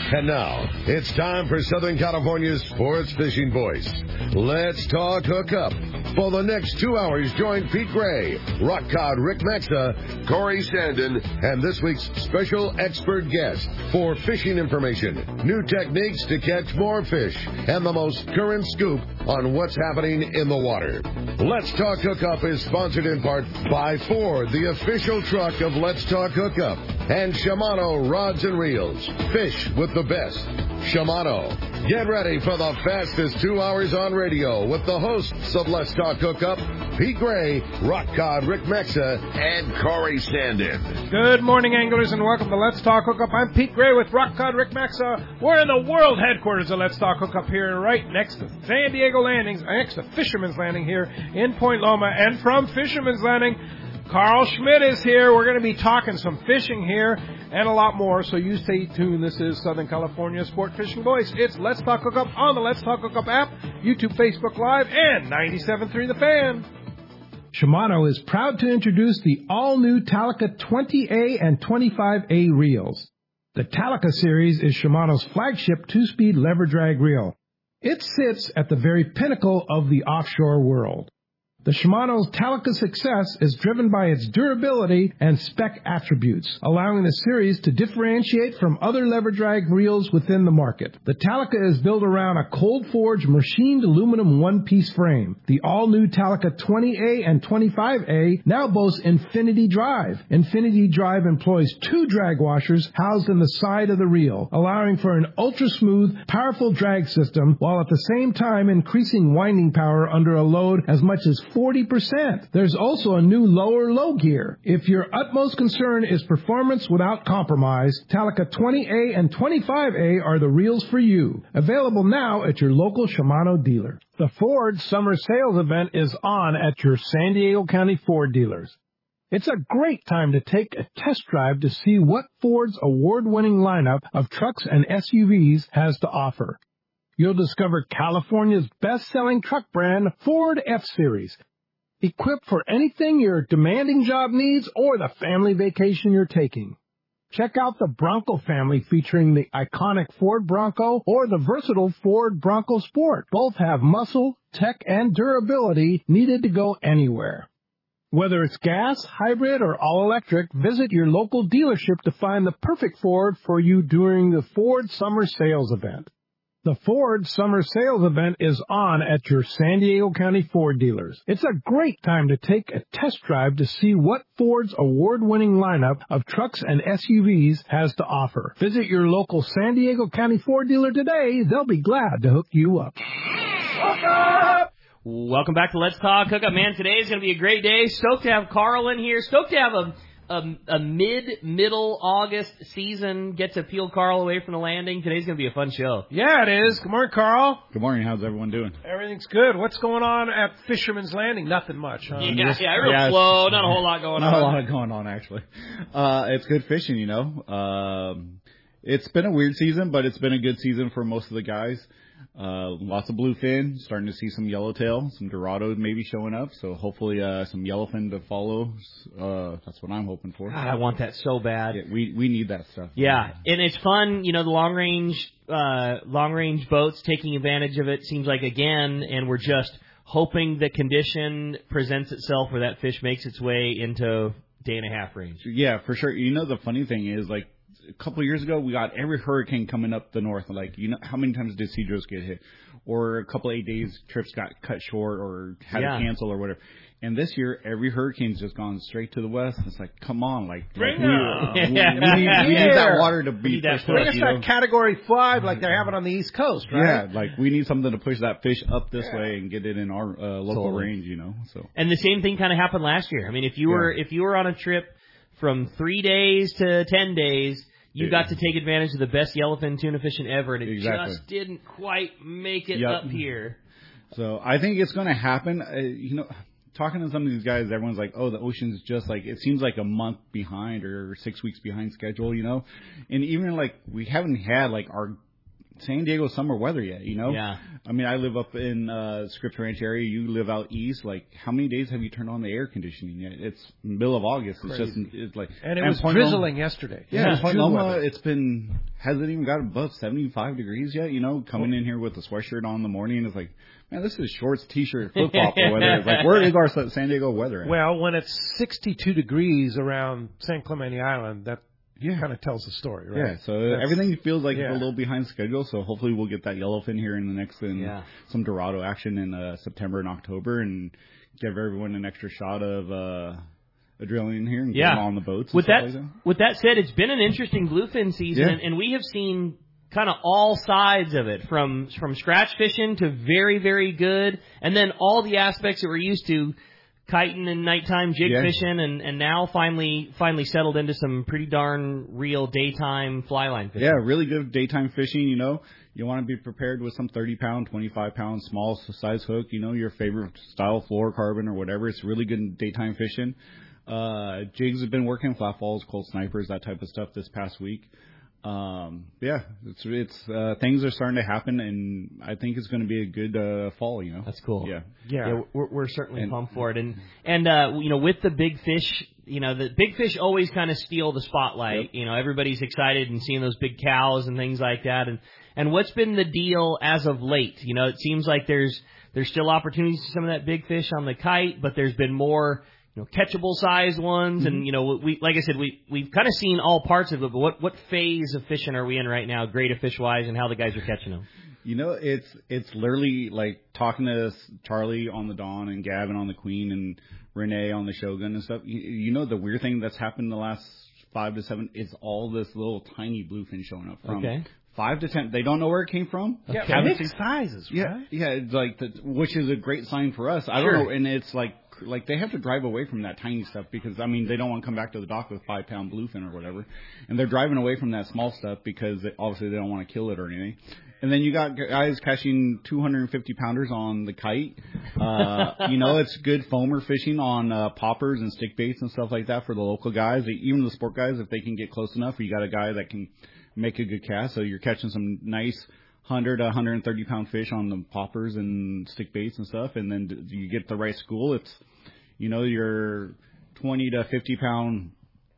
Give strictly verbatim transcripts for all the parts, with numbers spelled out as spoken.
And now, it's time for Southern California's sports fishing voice. Let's talk hookup. For the next two hours, join Pete Gray, Rock Cod Rick Maxa, Corey Sandin, and this week's special expert guest for fishing information, new techniques to catch more fish, and the most current scoop on what's happening in the water. Let's Talk Hookup is sponsored in part by Ford, the official truck of Let's Talk Hookup, and Shimano Rods and Reels. Fish with the best. Shimano. Get ready for the fastest two hours on radio with the hosts of Let's Talk Hookup, Pete Gray, Rock Cod Rick Mexa, and Corey Sandin. Good morning, anglers, and welcome to Let's Talk Hookup. I'm Pete Gray with Rock Cod Rick Mexa. We're in the world headquarters of Let's Talk Hookup here, right next to San Diego Landings, next to Fisherman's Landing here in Point Loma. And from Fisherman's Landing, Carl Schmidt is here. We're going to be talking some fishing here and a lot more, so you stay tuned. This is Southern California Sport Fishing Voice. It's Let's Talk Hookup on the Let's Talk Hookup app, YouTube, Facebook Live, and ninety-seven point three The Fan. Shimano is proud to introduce the all-new Talica twenty A and twenty-five A reels. The Talica series is Shimano's flagship two-speed lever drag reel. It sits at the very pinnacle of the offshore world. The Shimano's Talica success is driven by its durability and spec attributes, allowing the series to differentiate from other lever drag reels within the market. The Talica is built around a cold-forged machined aluminum one-piece frame. The all-new Talica twenty A and twenty-five A now boasts Infinity Drive. Infinity Drive employs two drag washers housed in the side of the reel, allowing for an ultra-smooth, powerful drag system, while at the same time increasing winding power under a load as much as forty percent. There's also a new lower low gear. If your utmost concern is performance without compromise, Talica twenty A and twenty-five A are the reels for you. Available now at your local Shimano dealer. The Ford Summer Sales Event is on at your San Diego County Ford dealers. It's a great time to take a test drive to see what Ford's award-winning lineup of trucks and S U Vs has to offer. You'll discover California's best-selling truck brand, Ford F-Series, equipped for anything your demanding job needs or the family vacation you're taking. Check out the Bronco family featuring the iconic Ford Bronco or the versatile Ford Bronco Sport. Both have muscle, tech, and durability needed to go anywhere. Whether it's gas, hybrid, or all-electric, visit your local dealership to find the perfect Ford for you during the Ford Summer Sales Event. The Ford Summer Sales Event is on at your San Diego County Ford dealers. It's a great time to take a test drive to see what Ford's award-winning lineup of trucks and S U Vs has to offer. Visit your local San Diego County Ford dealer today. They'll be glad to hook you up. Hook up! Welcome back to Let's Talk Hookup. Man, today is going to be a great day. Stoked to have Carl in here. Stoked to have a... A, a mid-middle August season, get to peel Carl away from the landing. Today's going to be a fun show. Yeah, it is. Good morning, Carl. Good morning. How's everyone doing? Everything's good. What's going on at Fisherman's Landing? Nothing much, huh? Yeah, yeah, yeah real yeah, slow. Not a whole lot going not on. Not a lot going on, actually. Uh, it's good fishing, you know. Um, it's been a weird season, but it's been a good season for most of the guys. Uh, lots of bluefin, starting to see some yellowtail, some Dorado maybe showing up, so hopefully uh, some yellowfin to follow. Uh, that's what I'm hoping for. God, I want that so bad. Yeah, we we need that stuff. Yeah, and it's fun, you know, the long range uh, long range boats taking advantage of it seems like again, and we're just hoping the condition presents itself where that fish makes its way into day and a half range. Yeah, for sure. You know, the funny thing is, like, a couple of years ago, we got every hurricane coming up the north. Like, you know, how many times did Cedros get hit? Or a couple of eight days trips got cut short or had yeah. to cancel or whatever. And this year, every hurricane's just gone straight to the west. It's like, come on, like, bring like we, we, we, need, we need that water to be pushed Bring up, us that know? Category five like they're having on the East Coast, right? Yeah, like we need something to push that fish up this yeah. way and get it in our uh, local totally. range, you know. So. And the same thing kind of happened last year. I mean, if you were yeah. if you were on a trip from three days to ten days, you yeah. got to take advantage of the best yellowfin tuna fishing ever, and it exactly. just didn't quite make it yep. up here. So I think it's going to happen. Uh, you know, talking to some of these guys, everyone's like, oh, the ocean's just like, it seems like a month behind or six weeks behind schedule, you know. And even like we haven't had like our San Diego summer weather yet, you know? Yeah. I mean, I live up in uh Scripps Ranch area. You live out east. Like, how many days have you turned on the air conditioning yet? It's middle of August. It's Crazy. just, it's like... And it and was Point drizzling Loma, yesterday. Yeah, yeah Point June Loma, weather. it's been... Hasn't even got above seventy-five degrees yet, you know? Coming in here with a sweatshirt on in the morning, it's like, man, this is shorts, T-shirt, flip-flop or weather. It's like, where is our San Diego weather at? Well, when it's sixty-two degrees around San Clemente Island, that Yeah. kind of tells the story, right? Yeah, so That's- everything feels like yeah. it's a little behind schedule, so hopefully we'll get that yellowfin here in the next, and Yeah. some Dorado action in uh, September and October, and give everyone an extra shot of uh, adrenaline here and Yeah. get them on the boats. And With stuff that, like that. with that said, it's been an interesting bluefin season, Yeah. and, and we have seen kind of all sides of it, from from scratch fishing to very, very good, and then all the aspects that we're used to, kiting and nighttime jig Yeah. fishing, and, and now finally finally settled into some pretty darn real daytime fly line fishing. Yeah, really good daytime fishing, you know. You want to be prepared with some thirty pound, twenty-five pound, small size hook, you know, your favorite style fluorocarbon or whatever. It's really good in daytime fishing. Uh, jigs have been working, flat falls, cold snipers, that type of stuff this past week. Um, yeah, it's, it's, uh, things are starting to happen, and I think it's going to be a good, uh, fall, you know. That's cool. Yeah. Yeah. Yeah, we're, we're certainly And- pumped for it, and and uh, you know, with the big fish, you know, the big fish always kind of steal the spotlight. Yep. You know, everybody's excited and seeing those big cows and things like that. And and what's been the deal as of late? You know, it seems like there's there's still opportunities for some of that big fish on the kite, but there's been more, you know, catchable size ones. And you know, we like I said, we we've kind of seen all parts of it. But what what phase of fishing are we in right now, grade of fish wise, and how the guys are catching them? You know, it's it's literally like talking to Charlie on the Dawn and Gavin on the Queen and Renee on the Shogun and stuff. You, you know, the weird thing that's happened in the last five to seven is all this little tiny bluefin showing up from Okay. five to ten. They don't know where it came from. Yeah, Haven't mixed seen- sizes, Yeah, right? yeah, it's like the, which is a great sign for us. I Sure. don't know, and it's like like they have to drive away from that tiny stuff because I mean they don't want to come back to the dock with five pound bluefin or whatever, and they're driving away from that small stuff because they, obviously they don't want to kill it or anything. And then you got guys catching two hundred fifty pounders on the kite. Uh, you know, it's good foamer fishing on uh, poppers and stick baits and stuff like that for the local guys. Even the sport guys, if they can get close enough, you got a guy that can make a good cast. So you're catching some nice one hundred to one hundred thirty pound fish on the poppers and stick baits and stuff. And then d- you get the right school. It's, you know, your twenty to fifty pound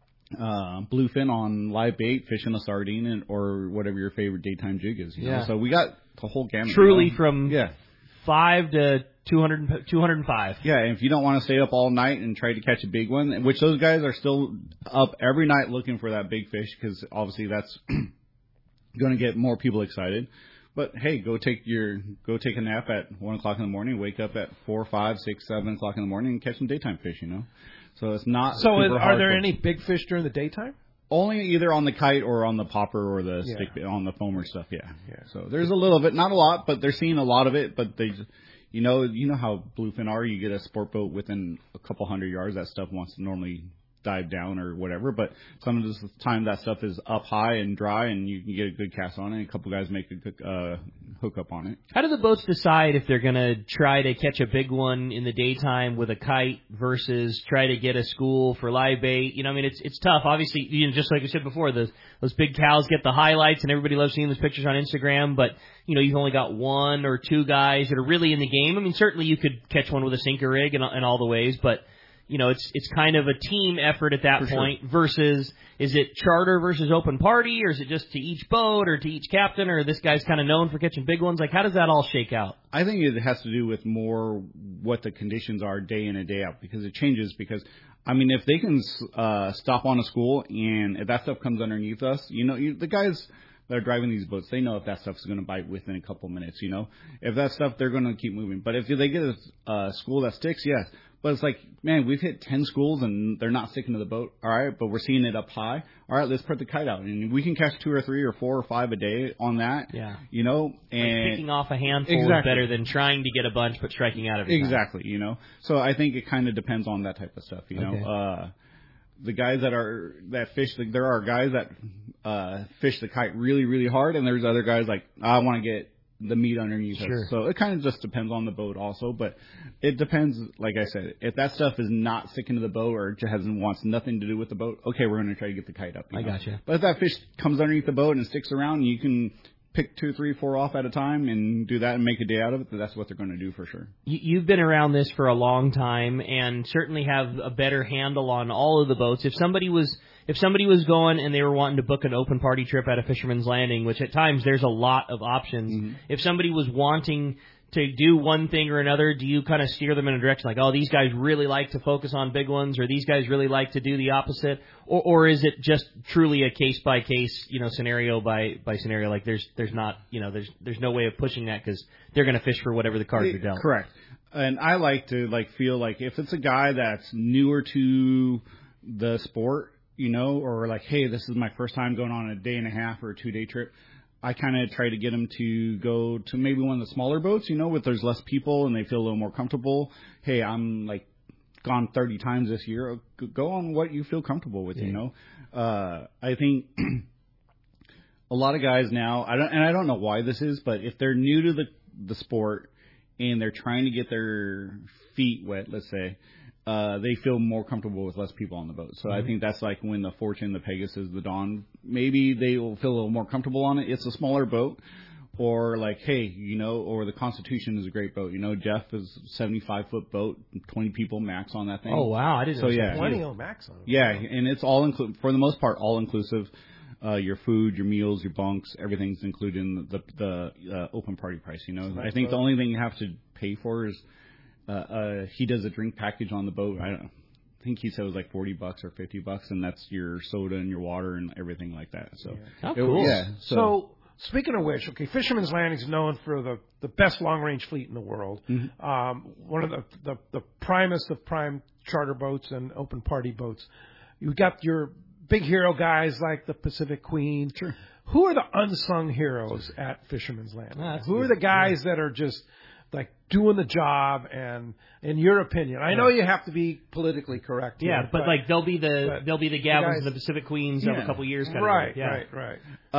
uh, bluefin on live bait, fishing a sardine and, or whatever your favorite daytime jig is. You Yeah. know? So we got the whole gamut. Truly you know? from Yeah. five to two hundred, two hundred five. Yeah, and if you don't want to stay up all night and try to catch a big one, which those guys are still up every night looking for that big fish because obviously that's going to get more people excited. But hey, go take your go take a nap at one o'clock in the morning, wake up at four, five, six, seven o'clock in the morning, and catch some daytime fish. You know, so it's not. So, is, super are there hardcore. any big fish during the daytime? Only either on the kite or on the popper or the Yeah. stick on the foamer stuff. Yeah. Yeah. So there's a little of it, not a lot, but they're seeing a lot of it. But they, just, you know, you know how bluefin are. You get a sport boat within a couple hundred yards. That stuff wants to normally dive down or whatever. But some of the time that stuff is up high and dry, and you can get a good cast on it. And a couple guys make a good uh, hook up on it. How do the boats decide if they're going to try to catch a big one in the daytime with a kite versus try to get a school for live bait? You know, I mean, it's it's tough. Obviously, you know, just like we said before, those those big cows get the highlights, and everybody loves seeing those pictures on Instagram. But you know, you've only got one or two guys that are really in the game. I mean, certainly you could catch one with a sinker rig and, and all the ways, but you know, it's it's kind of a team effort at that For point versus, is it charter versus open party, or is it just to each boat or to each captain, or this guy's kind of known for catching big ones? Like, how does that all shake out? I think it has to do with more what the conditions are day in and day out because it changes. Because, I mean, if they can uh, stop on a school and if that stuff comes underneath us, you know, you, the guys that are driving these boats, they know if that stuff's going to bite within a couple minutes, you know. If that stuff, they're going to keep moving. But if they get a uh, school that sticks, yes. But it's like, man, we've hit ten schools and they're not sticking to the boat. All right, but we're seeing it up high. All right, let's put the kite out. And we can catch two or three or four or five a day on that. Yeah. You know, and Like picking off a handful Exactly. is better than trying to get a bunch but striking out every time. Exactly, you know. So I think it kind of depends on that type of stuff, you know. Okay. Uh, the guys that are that fish, the, there are guys that uh, fish the kite really, really hard, and there's other guys like I want to get the meat underneath Sure. us. So it kind of just depends on the boat, also. But it depends, like I said, if that stuff is not sticking to the boat or just hasn't wants nothing to do with the boat, okay, we're going to try to get the kite up. You I know? gotcha. But if that fish comes underneath the boat and sticks around, you can pick two, three, four off at a time and do that and make a day out of it, that's what they're going to do for sure. You've been around this for a long time and certainly have a better handle on all of the boats. If somebody was if somebody was going and they were wanting to book an open party trip at a Fisherman's Landing, which at times there's a lot of options, mm-hmm. if somebody was wanting to do one thing or another, do you kind of steer them in a direction like, oh, these guys really like to focus on big ones, or these guys really like to do the opposite, or, or is it just truly a case by case, you know, scenario by, by scenario? Like there's there's not, you know, there's there's no way of pushing that because they're going to fish for whatever the cards are dealt. Correct. And I like to like feel like if it's a guy that's newer to the sport, you know, or like, hey, this is my first time going on a day and a half or a two day trip, I kind of try to get them to go to maybe one of the smaller boats, you know, where there's less people and they feel a little more comfortable. Hey, I'm like gone thirty times this year. Go on what you feel comfortable with, yeah. you know. Uh, I think a lot of guys now, I don't, and I don't know why this is, but if they're new to the the sport and they're trying to get their feet wet, let's say, Uh, they feel more comfortable with less people on the boat. So mm-hmm. I think that's like when the Fortune, the Pegasus, the Dawn, maybe they will feel a little more comfortable on it. It's a smaller boat. Or like, hey, you know, or the Constitution is a great boat. You know, Jeff is a seventy-five foot boat, twenty people max on that thing. Oh, wow. I didn't so, know yeah, twenty max on it. Yeah, and it's all inclusive, for the most part, all inclusive. Uh, your food, your meals, your bunks, everything's included in the, the, the uh, open party price, you know. Nice I think boat. The only thing you have to pay for is Uh, uh, he does a drink package on the boat. I don't know. I think he said it was like forty bucks or fifty bucks, and that's your soda and your water and everything like that. So, yeah. Oh, it, cool. Yeah. So, so, speaking of which, okay, Fisherman's Landing is known for the, the best long-range fleet in the world. Mm-hmm. Um, one of the, the, the primest of prime charter boats and open party boats. You've got your big hero guys like the Pacific Queen. Sure. Who are the unsung heroes at Fisherman's Landing? Ah, Who are the guys yeah. that are just like doing the job, and in your opinion, I know you have to be politically correct. Yeah, here, but, but like they'll be the they'll be the Gavins and the Pacific Queens yeah. of a couple years. Kind right, of yeah. right, right.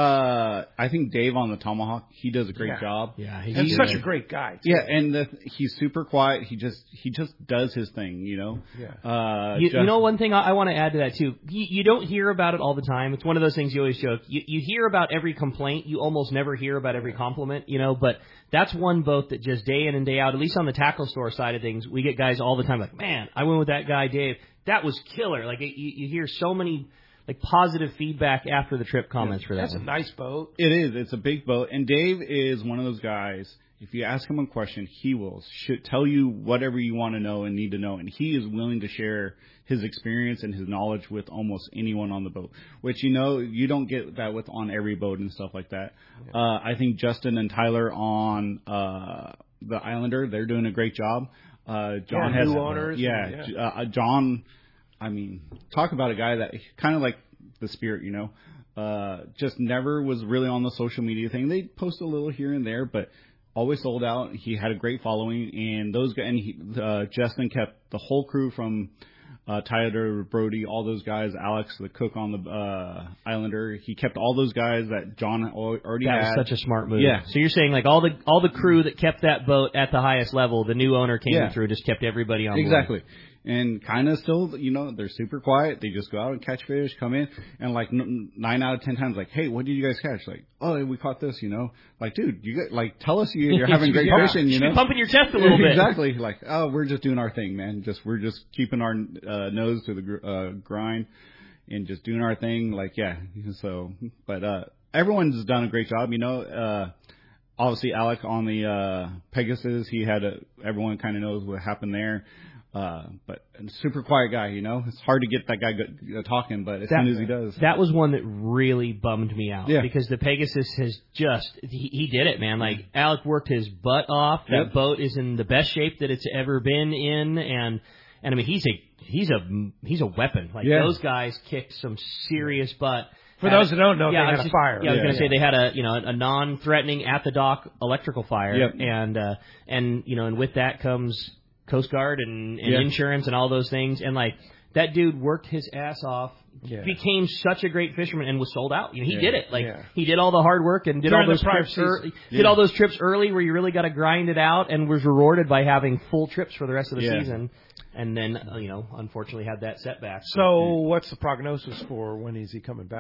Uh, I think Dave on the Tomahawk, he does a great yeah. job. Yeah, he's he, such a great guy. Too. Yeah, and the, he's super quiet. He just he just does his thing, you know. Yeah. Uh, you, just, you know, one thing I, I want to add to that too. You, you don't hear about it all the time. It's one of those things you always joke. You, you hear about every complaint. You almost never hear about every compliment. You know, but that's one boat that just day in and day out, at least on the tackle store side of things, we get guys all the time like, man, I went with that guy Dave. That was killer. Like you, you hear so many like positive feedback after the trip comments yeah, for that. That's one. a nice boat. It is. It's a big boat, and Dave is one of those guys. If you ask him a question, he will should tell you whatever you want to know and need to know, and he is willing to share his experience and his knowledge with almost anyone on the boat. Which you know you don't get that with on every boat and stuff like that. Yeah. Uh, I think Justin and Tyler on uh, the Islander, they're doing a great job. Uh, John yeah, has new owners. Yeah, and, yeah. Uh, John. I mean, talk about a guy that kind of like the Spirit, you know. Uh, just never was really on the social media thing. They post a little here and there, but always sold out. He had a great following, and those guys, and he, uh, Justin kept the whole crew from uh, Tyler, Brody, all those guys, Alex, the cook on the uh, Islander. He kept all those guys that John already that had. That was such a smart move. Yeah. So you're saying like all the all the crew that kept that boat at the highest level, the new owner came yeah. through, just kept everybody on board. Exactly. And kind of still, you know, they're super quiet. They just go out and catch fish, come in, and like n- nine out of ten times, like, hey, what did you guys catch? Like, oh, we caught this, you know. Like, dude, you got, like, tell us you, you're having great yeah. fishing, you know. Pumping your chest a little bit. Exactly. Like, oh, we're just doing our thing, man. Just we're just keeping our uh, nose to the gr- uh, grind and just doing our thing. Like, yeah. So, but uh, everyone's done a great job, you know. Uh, obviously, Alec on the uh, Pegasus, he had a. Everyone kind of knows what happened there. Uh, but a super quiet guy, you know. It's hard to get that guy go, uh, talking, but as that, soon as he does. That was one that really bummed me out. Yeah. Because the Pegasus has just, he, he did it, man. Like, Alec worked his butt off. That yep. boat is in the best shape that it's ever been in. And, and I mean, he's a, he's a, he's a weapon. Like, yeah. those guys kicked some serious butt. For those who don't know, yeah, they had just, a fire. Yeah, I was yeah, going to yeah. say they had a, you know, a non-threatening at the dock electrical fire. Yep. And, uh, and, you know, and with that comes Coast Guard and, and yeah. insurance and all those things. And like, that dude worked his ass off, yeah. became such a great fisherman, and was sold out. You know, he yeah. did it. Like, yeah. he did all the hard work and did During all those the prime trips early, season. did Yeah. all those trips early where you really got to grind it out, and was rewarded by having full trips for the rest of the yeah. season. And then, uh, you know, unfortunately had that setback. So, what's the prognosis for when is he coming back?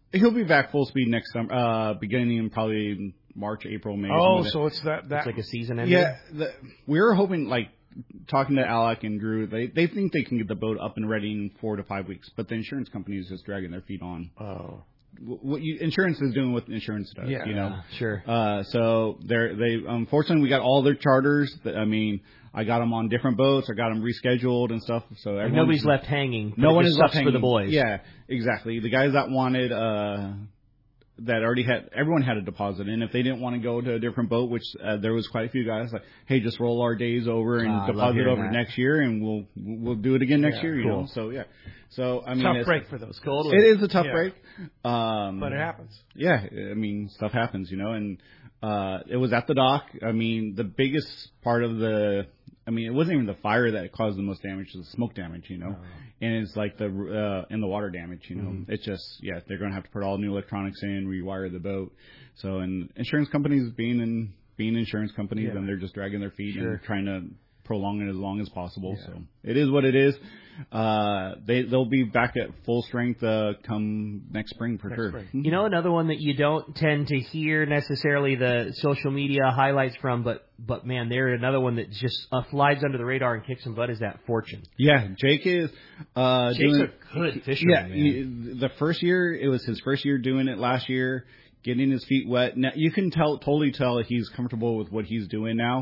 He'll be back full speed next summer, uh, beginning in probably March, April, May. Oh, so it's that, that. It's like a season ending? Yeah. The, we were hoping, like, talking to Alec and Drew, they they think they can get the boat up and ready in four to five weeks, but the insurance company is just dragging their feet on. Oh. What you, insurance is doing what insurance does, Yeah, you know. Yeah, sure. Uh, so they're they unfortunately we got all their charters. I mean, I got them on different boats. I got them rescheduled and stuff. So like nobody's left hanging. No one is left sucks hanging for the boys. Yeah, exactly. The guys that wanted. Uh, that already had, everyone had a deposit, and if they didn't want to go to a different boat, which uh, there was quite a few guys like, hey, just roll our days over and Ah, deposit over that. next year, and we'll we'll do it again next Yeah, year, you cool. know. So yeah, so I mean, Tough it's, break for those. Totally. it is a tough Yeah. break, um, But it happens. yeah. I mean, stuff happens, you know, and uh, it was at the dock. I mean, the biggest part of the, I mean, it wasn't even the fire that caused the most damage; it was the smoke damage, you know. Oh. And it's like the uh, and the water damage, you know. Mm-hmm. It's just yeah, they're going to have to put all new electronics in, rewire the boat. So, and insurance companies being in being insurance companies, Yeah. and they're just dragging their feet Sure. and trying to prolong it as long as possible. Yeah. So it is what it is. Uh, they they'll be back at full strength uh, come next spring for Next sure. spring. You know, another one that you don't tend to hear necessarily the social media highlights from, but but man, they're another one that just uh, flies under the radar and kicks some butt is that Fortune. Yeah, Jake is uh, Jake's doing a good fisherman, Yeah, man. he- the first year it was his first year doing it last year. Getting his feet wet. Now, you can tell, totally tell he's comfortable with what he's doing now,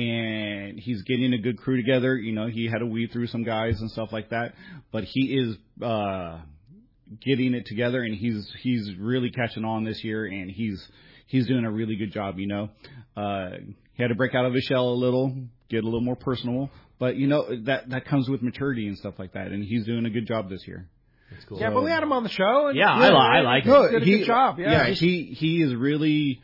and he's getting a good crew together. You know, he had to weed through some guys and stuff like that, but he is uh, getting it together, and he's he's really catching on this year, and he's he's doing a really good job. You know, uh, he had to break out of his shell a little, get a little more personal, but you know that that comes with maturity and stuff like that, and he's doing a good job this year. That's cool. Yeah, but we had him on the show. And Yeah, I li- I like he it. Did a he, good job. Yeah. yeah, he he is really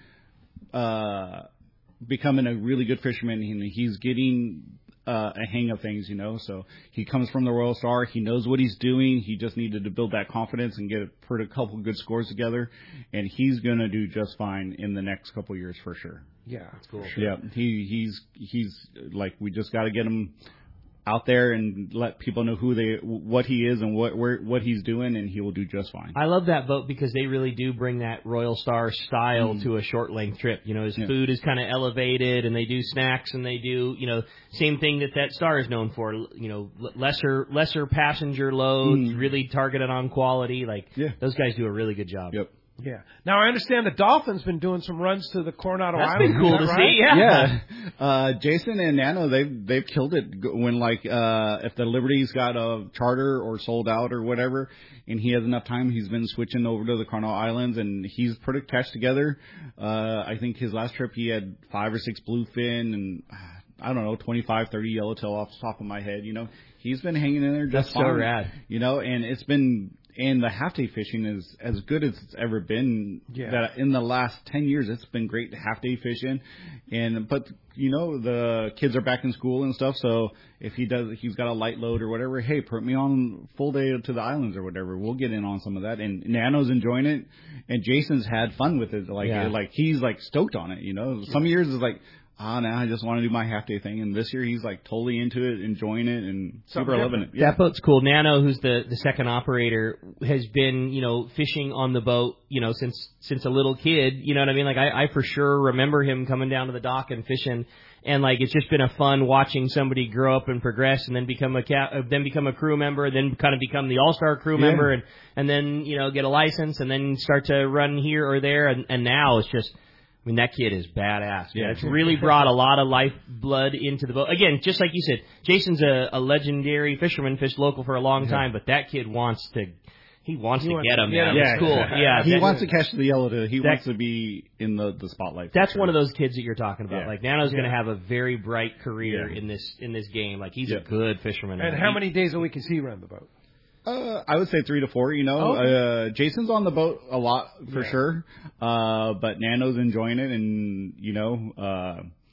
uh, becoming a really good fisherman. He, he's getting uh, a hang of things, you know. So he comes from the Royal Star. He knows what he's doing. He just needed to build that confidence and get put a couple good scores together, and he's gonna do just fine in the next couple of years for sure. Yeah. That's cool. Yeah, he he's he's like we just got to get him out there and let people know who they, what he is and what where, what he's doing, and he will do just fine. I love that boat because they really do bring that Royal Star style to a short length trip. You know, his Yeah. food is kind of elevated, and they do snacks, and they do, you know, same thing that that Star is known for. You know, l- lesser lesser passenger loads, Mm. really targeted on quality. Like Yeah. those guys do a really good job. Yep. Yeah. Now I understand the Dolphins been doing some runs to the Coronado That's Islands. been cool Is to that see. right? Yeah. Yeah, uh, Jason and Nano, they've they've killed it when like uh, if the Liberty's got a charter or sold out or whatever, and he has enough time, he's been switching over to the Coronado Islands, and he's put a catch together. Uh, I think his last trip he had five or six bluefin and I don't know twenty-five, thirty yellowtail off the top of my head. You know, he's been hanging in there just That's so fine. rad. You know, and it's been. And the half day fishing is as good as it's ever been. Yeah. That in the last ten years, it's been great half day fishing. And but you know the kids are back in school and stuff. So if he does, he's got a light load or whatever. Hey, put me on full day to the islands or whatever. We'll get in on some of that. And Nano's enjoying it, and Jason's had fun with it. Like Yeah. like he's like stoked on it. You know, some years is like. Ah, now I just want to do my half day thing, and this year he's like totally into it, enjoying it, and super Something loving it. Yeah. That boat's cool. Nano, who's the, the second operator, has been, you know, fishing on the boat, you know, since since a little kid. You know what I mean? Like, I, I for sure remember him coming down to the dock and fishing. And, like, it's just been a fun watching somebody grow up and progress and then become a cap, uh, then become a crew member, then kind of become the all-star crew Yeah. member, and, and then, you know, get a license and then start to run here or there. And, and now it's just... I mean, that kid is badass. Yeah. Yeah, it's really brought a lot of lifeblood into the boat. Again, just like you said, Jason's a, a legendary fisherman, fished local for a long time, but that kid wants to, he wants He to wants get to him, get man. him. It's Yeah, cool. yeah. Yeah, he that- wants to catch the yellowtail. He That- wants to be in the, the spotlight. for That's sure. one of those kids that you're talking about. Yeah. Like Nano's going to Yeah. have a very bright career Yeah. in this in this game. Like he's Yeah. a good fisherman. And man. how He- many days a week is he run the boat? Uh, I would say three to four. You know, Oh, okay. uh, Jason's on the boat a lot for Yeah. sure. Uh, but Nano's enjoying it, and you know, uh,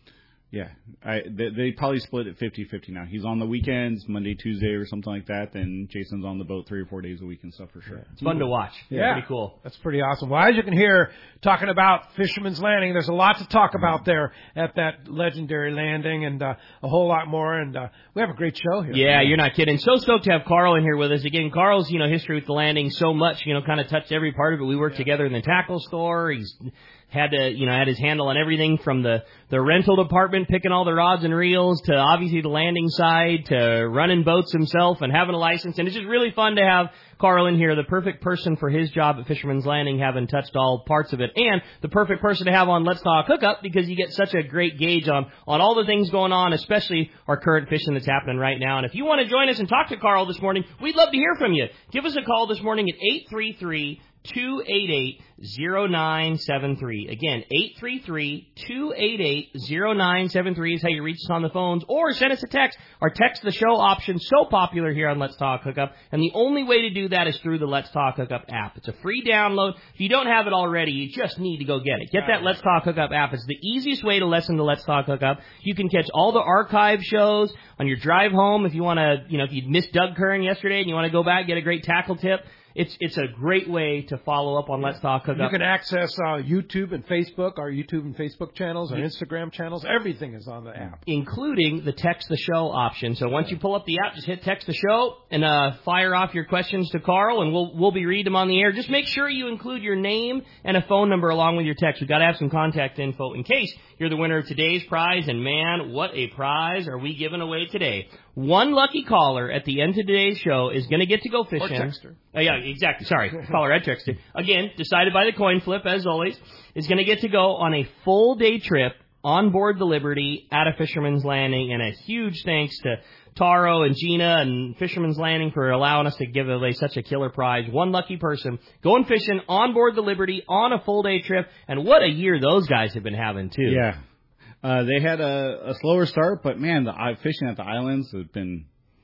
Yeah, I they, they probably split it fifty-fifty now. He's on the weekends, Monday, Tuesday, or something like that. Then Jason's on the boat three or four days a week and stuff for sure. It's fun to watch. Yeah, Pretty cool. That's pretty awesome. Well, as you can hear, talking about Fisherman's Landing, there's a lot to talk about there at that legendary landing, and uh, a whole lot more. And uh, we have a great show here. Yeah, you're not kidding. So stoked to have Carl in here with us. Again, Carl's, you know, history with the landing so much, you know, kind of touched every part of it. We worked yeah. together in the tackle store. He's had to, you know, had his handle on everything from the, the rental department, picking all the rods and reels, to obviously the landing side, to running boats himself and having a license. And it's just really fun to have Carl in here, the perfect person for his job at Fisherman's Landing, having touched all parts of it, and the perfect person to have on Let's Talk Hookup, because you get such a great gauge on, on all the things going on, especially our current fishing that's happening right now. And if you want to join us and talk to Carl this morning, we'd love to hear from you. Give us a call this morning at eight three three, two eight eight, zero nine seven three. Again, eight three three, two eight eight, zero nine seven three is how you reach us on the phones, or send us a text. Our text the show option so popular here on Let's Talk Hookup, and the only way to do that is through the Let's Talk Hookup app. It's a free download. If you don't have it already, you just need to go get it. Get that Let's Talk Hookup app. It's the easiest way to listen to Let's Talk Hookup. You can catch all the archive shows on your drive home. If you want to, you know, if you missed Doug Kern yesterday and you want to go back, get a great tackle tip, It's it's a great way to follow up on Let's Talk Hookup. You can access uh, YouTube and Facebook, our YouTube and Facebook channels, our Instagram channels. Everything is on the app, including the text the show option. So once you pull up the app, just hit text the show and uh, fire off your questions to Carl, and we'll we'll be reading them on the air. Just make sure you include your name and a phone number along with your text. We've got to have some contact info in case you're the winner of today's prize. And man, what a prize are we giving away today? One lucky caller at the end of today's show is going to get to go fishing. Or texter. Uh, yeah, exactly. Sorry. Caller and texter. Again, decided by the coin flip, as always, is going to get to go on a full day trip on board the Liberty at a Fisherman's Landing. And a huge thanks to Taro and Gina and Fisherman's Landing for allowing us to give away such a killer prize. One lucky person going fishing on board the Liberty on a full day trip. And what a year those guys have been having, too. Yeah. Uh, they had a, a slower start, but man, the uh, fishing at the islands has been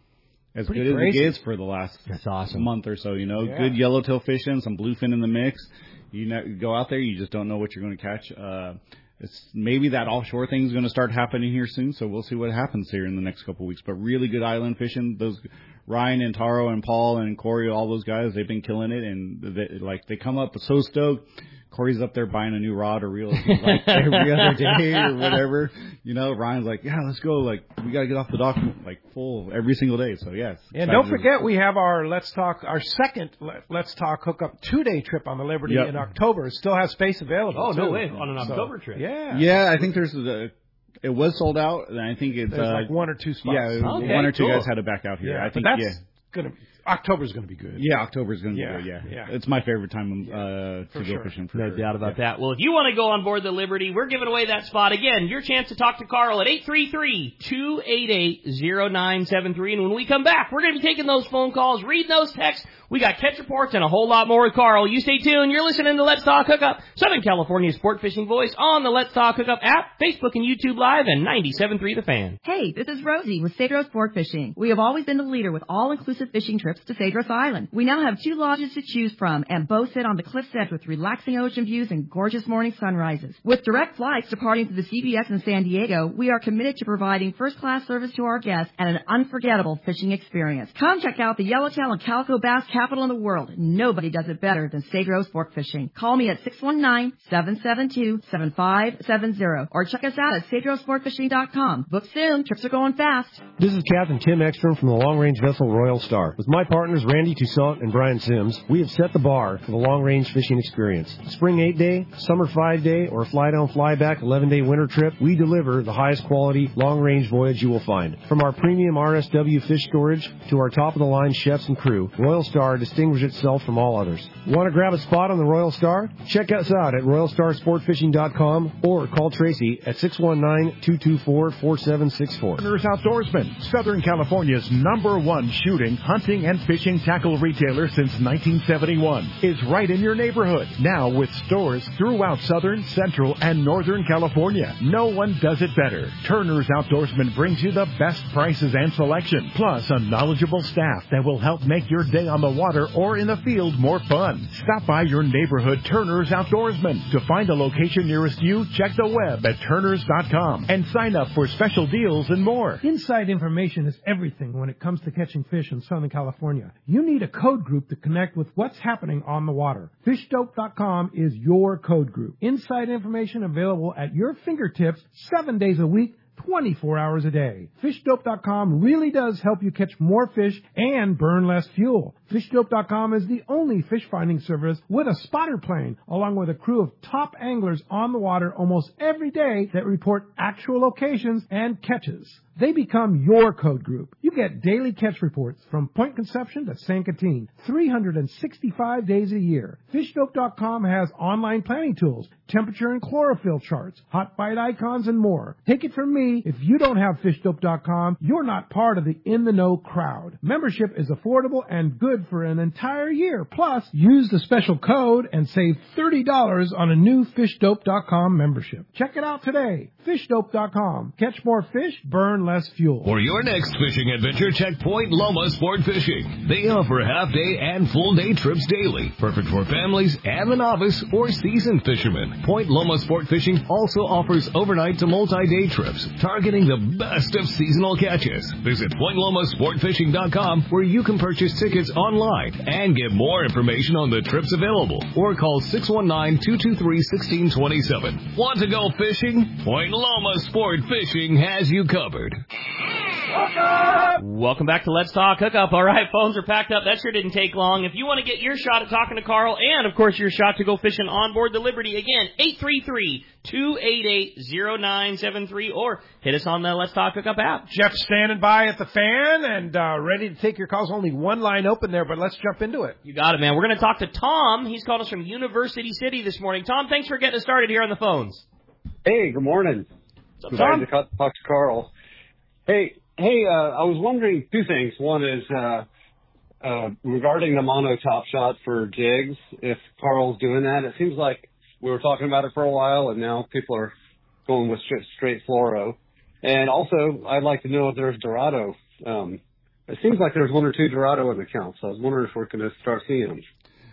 as Pretty good crazy. as it gets for the last That's awesome. month or so. You know, Yeah. good yellowtail fishing, some bluefin in the mix. You know, you go out there, you just don't know what you're going to catch. Uh, it's maybe that offshore thing is going to start happening here soon, so we'll see what happens here in the next couple of weeks. But really good island fishing. Those Ryan and Taro and Paul and Corey, all those guys, they've been killing it, and they, like they come up so stoked. Corey's up there buying a new rod or reel like every other day or whatever. You know, Ryan's like, yeah, let's go. Like, we got to get off the dock like full every single day. So, yes. And don't forget, we have our Let's Talk, our second Let's Talk Hookup two-day trip on the Liberty Yep. in October. It still has space available. Oh, too. no way. On an So, October trip. Yeah. Yeah, I think there's a, it was sold out, and I think it's There's uh, like one or two spots. yeah, Okay, one or two cool. guys had to back out here. Yeah, I think but that's yeah. gonna October's gonna be good. Yeah, October's going to Yeah, be good, yeah. yeah. It's my favorite time uh, to For go sure. fishing, for No sure. doubt about Yeah. that. Well, if you want to go on board the Liberty, we're giving away that spot. Again, your chance to talk to Carl at eight three three, two eight eight, zero nine seven three. And when we come back, we're going to be taking those phone calls, reading those texts. We got catch reports and a whole lot more with Carl. You stay tuned. You're listening to Let's Talk Hookup, Southern California's sport fishing voice, on the Let's Talk Hookup app, Facebook and YouTube Live, and ninety-seven point three The Fan. Hey, this is Rosie with Cedros Sport Fishing. We have always been the leader with all-inclusive fishing trips to Cedros Island. We now have two lodges to choose from, and both sit on the cliff's edge with relaxing ocean views and gorgeous morning sunrises. With direct flights departing to the C B S in San Diego, we are committed to providing first-class service to our guests and an unforgettable fishing experience. Come check out the yellowtail and calico bass capital in the world. Nobody does it better than Cedros Sport Fishing. Call me at six one nine, seven seven two, seven five seven zero or check us out at cedros sport fishing dot com. Book soon. Trips are going fast. This is Captain Tim Ekstrom from the long-range vessel Royal Star. With my partners Randy Toussaint and Brian Sims, we have set the bar for the long-range fishing experience. Spring eight-day, summer five-day, or fly-down, fly-back eleven-day winter trip, we deliver the highest quality long-range voyage you will find. From our premium R S W fish storage to our top-of-the-line chefs and crew, Royal Star distinguishes itself from all others. Want to grab a spot on the Royal Star? Check us out at royal star sport fishing dot com or call Tracy at six one nine, two two four, four seven six four. Partners Outdoorsman, Southern California's number one shooting, hunting, and and fishing tackle retailer since nineteen seventy-one, is right in your neighborhood. Now with stores throughout Southern, Central, and Northern California. No one does it better. Turner's Outdoorsman brings you the best prices and selection, plus a knowledgeable staff that will help make your day on the water or in the field more fun. Stop by your neighborhood Turner's Outdoorsman. To find a location nearest you, check the web at turners dot com and sign up for special deals and more. Inside information is everything when it comes to catching fish in Southern California. You need a code group to connect with what's happening on the water. fish dope dot com is your code group. Inside information available at your fingertips seven days a week, twenty-four hours a day. fish dope dot com really does help you catch more fish and burn less fuel. fish dope dot com is the only fish finding service with a spotter plane, along with a crew of top anglers on the water almost every day that report actual locations and catches. They become your code group. You get daily catch reports from Point Conception to San Quintin, three hundred sixty-five days a year. fish dope dot com has online planning tools, temperature and chlorophyll charts, hot bite icons, and more. Take it from me, if you don't have fish dope dot com, you're not part of the in-the-know crowd. Membership is affordable and good for an entire year. Plus, use the special code and save thirty dollars on a new fish dope dot com membership. Check it out today. fish dope dot com. Catch more fish, burn less fuel. For your next fishing adventure, check Point Loma Sport Fishing. They offer half-day and full-day trips daily, perfect for families and the novice or seasoned fishermen. Point Loma Sport Fishing also offers overnight to multi-day trips, targeting the best of seasonal catches. Visit point loma sport fishing dot com, where you can purchase tickets online and get more information on the trips available, or call six one nine, two two three, one six two seven. Want to go fishing? Point Loma Sport Fishing has you covered. Welcome back to Let's Talk Hookup. All right, phones are packed up. That sure didn't take long. If you want to get your shot at talking to Carl and, of course, your shot to go fishing on board the Liberty, again, eight three three, two eight eight, zero nine seven three, or hit us on the Let's Talk Hookup app. Jeff's standing by at the fan and uh, ready to take your calls. Only one line open there, but let's jump into it. You got it, man. We're going to talk to Tom. He's called us from University City this morning. Tom, thanks for getting us started here on the phones. Hey, good morning. What's up, Tom? Glad to talk to Carl. Hey, hey, uh, I was wondering two things. One is uh, uh, regarding the mono top shot for jigs, if Carl's doing that. It seems like we were talking about it for a while, and now people are going with straight, straight fluoro. And also, I'd like to know if there's Dorado. Um, it seems like there's one or two Dorado in the count, so I was wondering if we're going to start seeing them.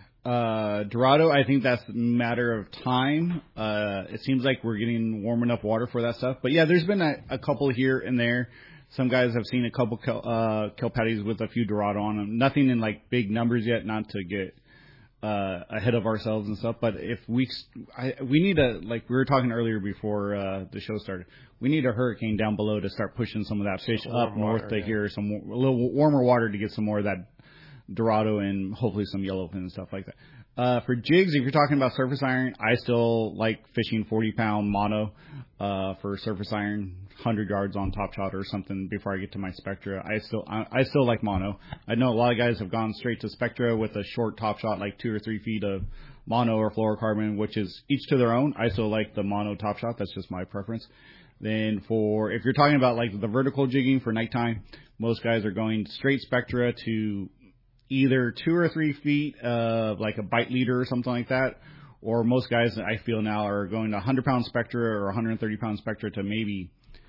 Uh, Dorado, I think that's a matter of time. Uh, it seems like we're getting warm enough water for that stuff. But yeah, there's been a, a couple here and there. Some guys have seen a couple kel, uh, kelp patties with a few Dorado on them. Nothing in like big numbers yet, not to get uh, ahead of ourselves and stuff. But if we, I, we need a, like we were talking earlier before uh, the show started, we need a hurricane down below to start pushing some of that fish Warm up water, north to yeah. here, some a little warmer water to get some more of that Dorado and hopefully some yellowfin and stuff like that. Uh, for jigs, if you're talking about surface iron, I still like fishing forty pound mono, uh, for surface iron, one hundred yards on Top Shot or something before I get to my Spectra. I still, I, I still like mono. I know a lot of guys have gone straight to Spectra with a short Top Shot, like two or three feet of mono or fluorocarbon, which is each to their own. I still like the mono Top Shot. That's just my preference. Then for, if you're talking about like the vertical jigging for nighttime, most guys are going straight Spectra to either two or three feet of like a bite leader or something like that, or most guys I feel now are going to one hundred pound Spectra or one hundred thirty pound Spectra to maybe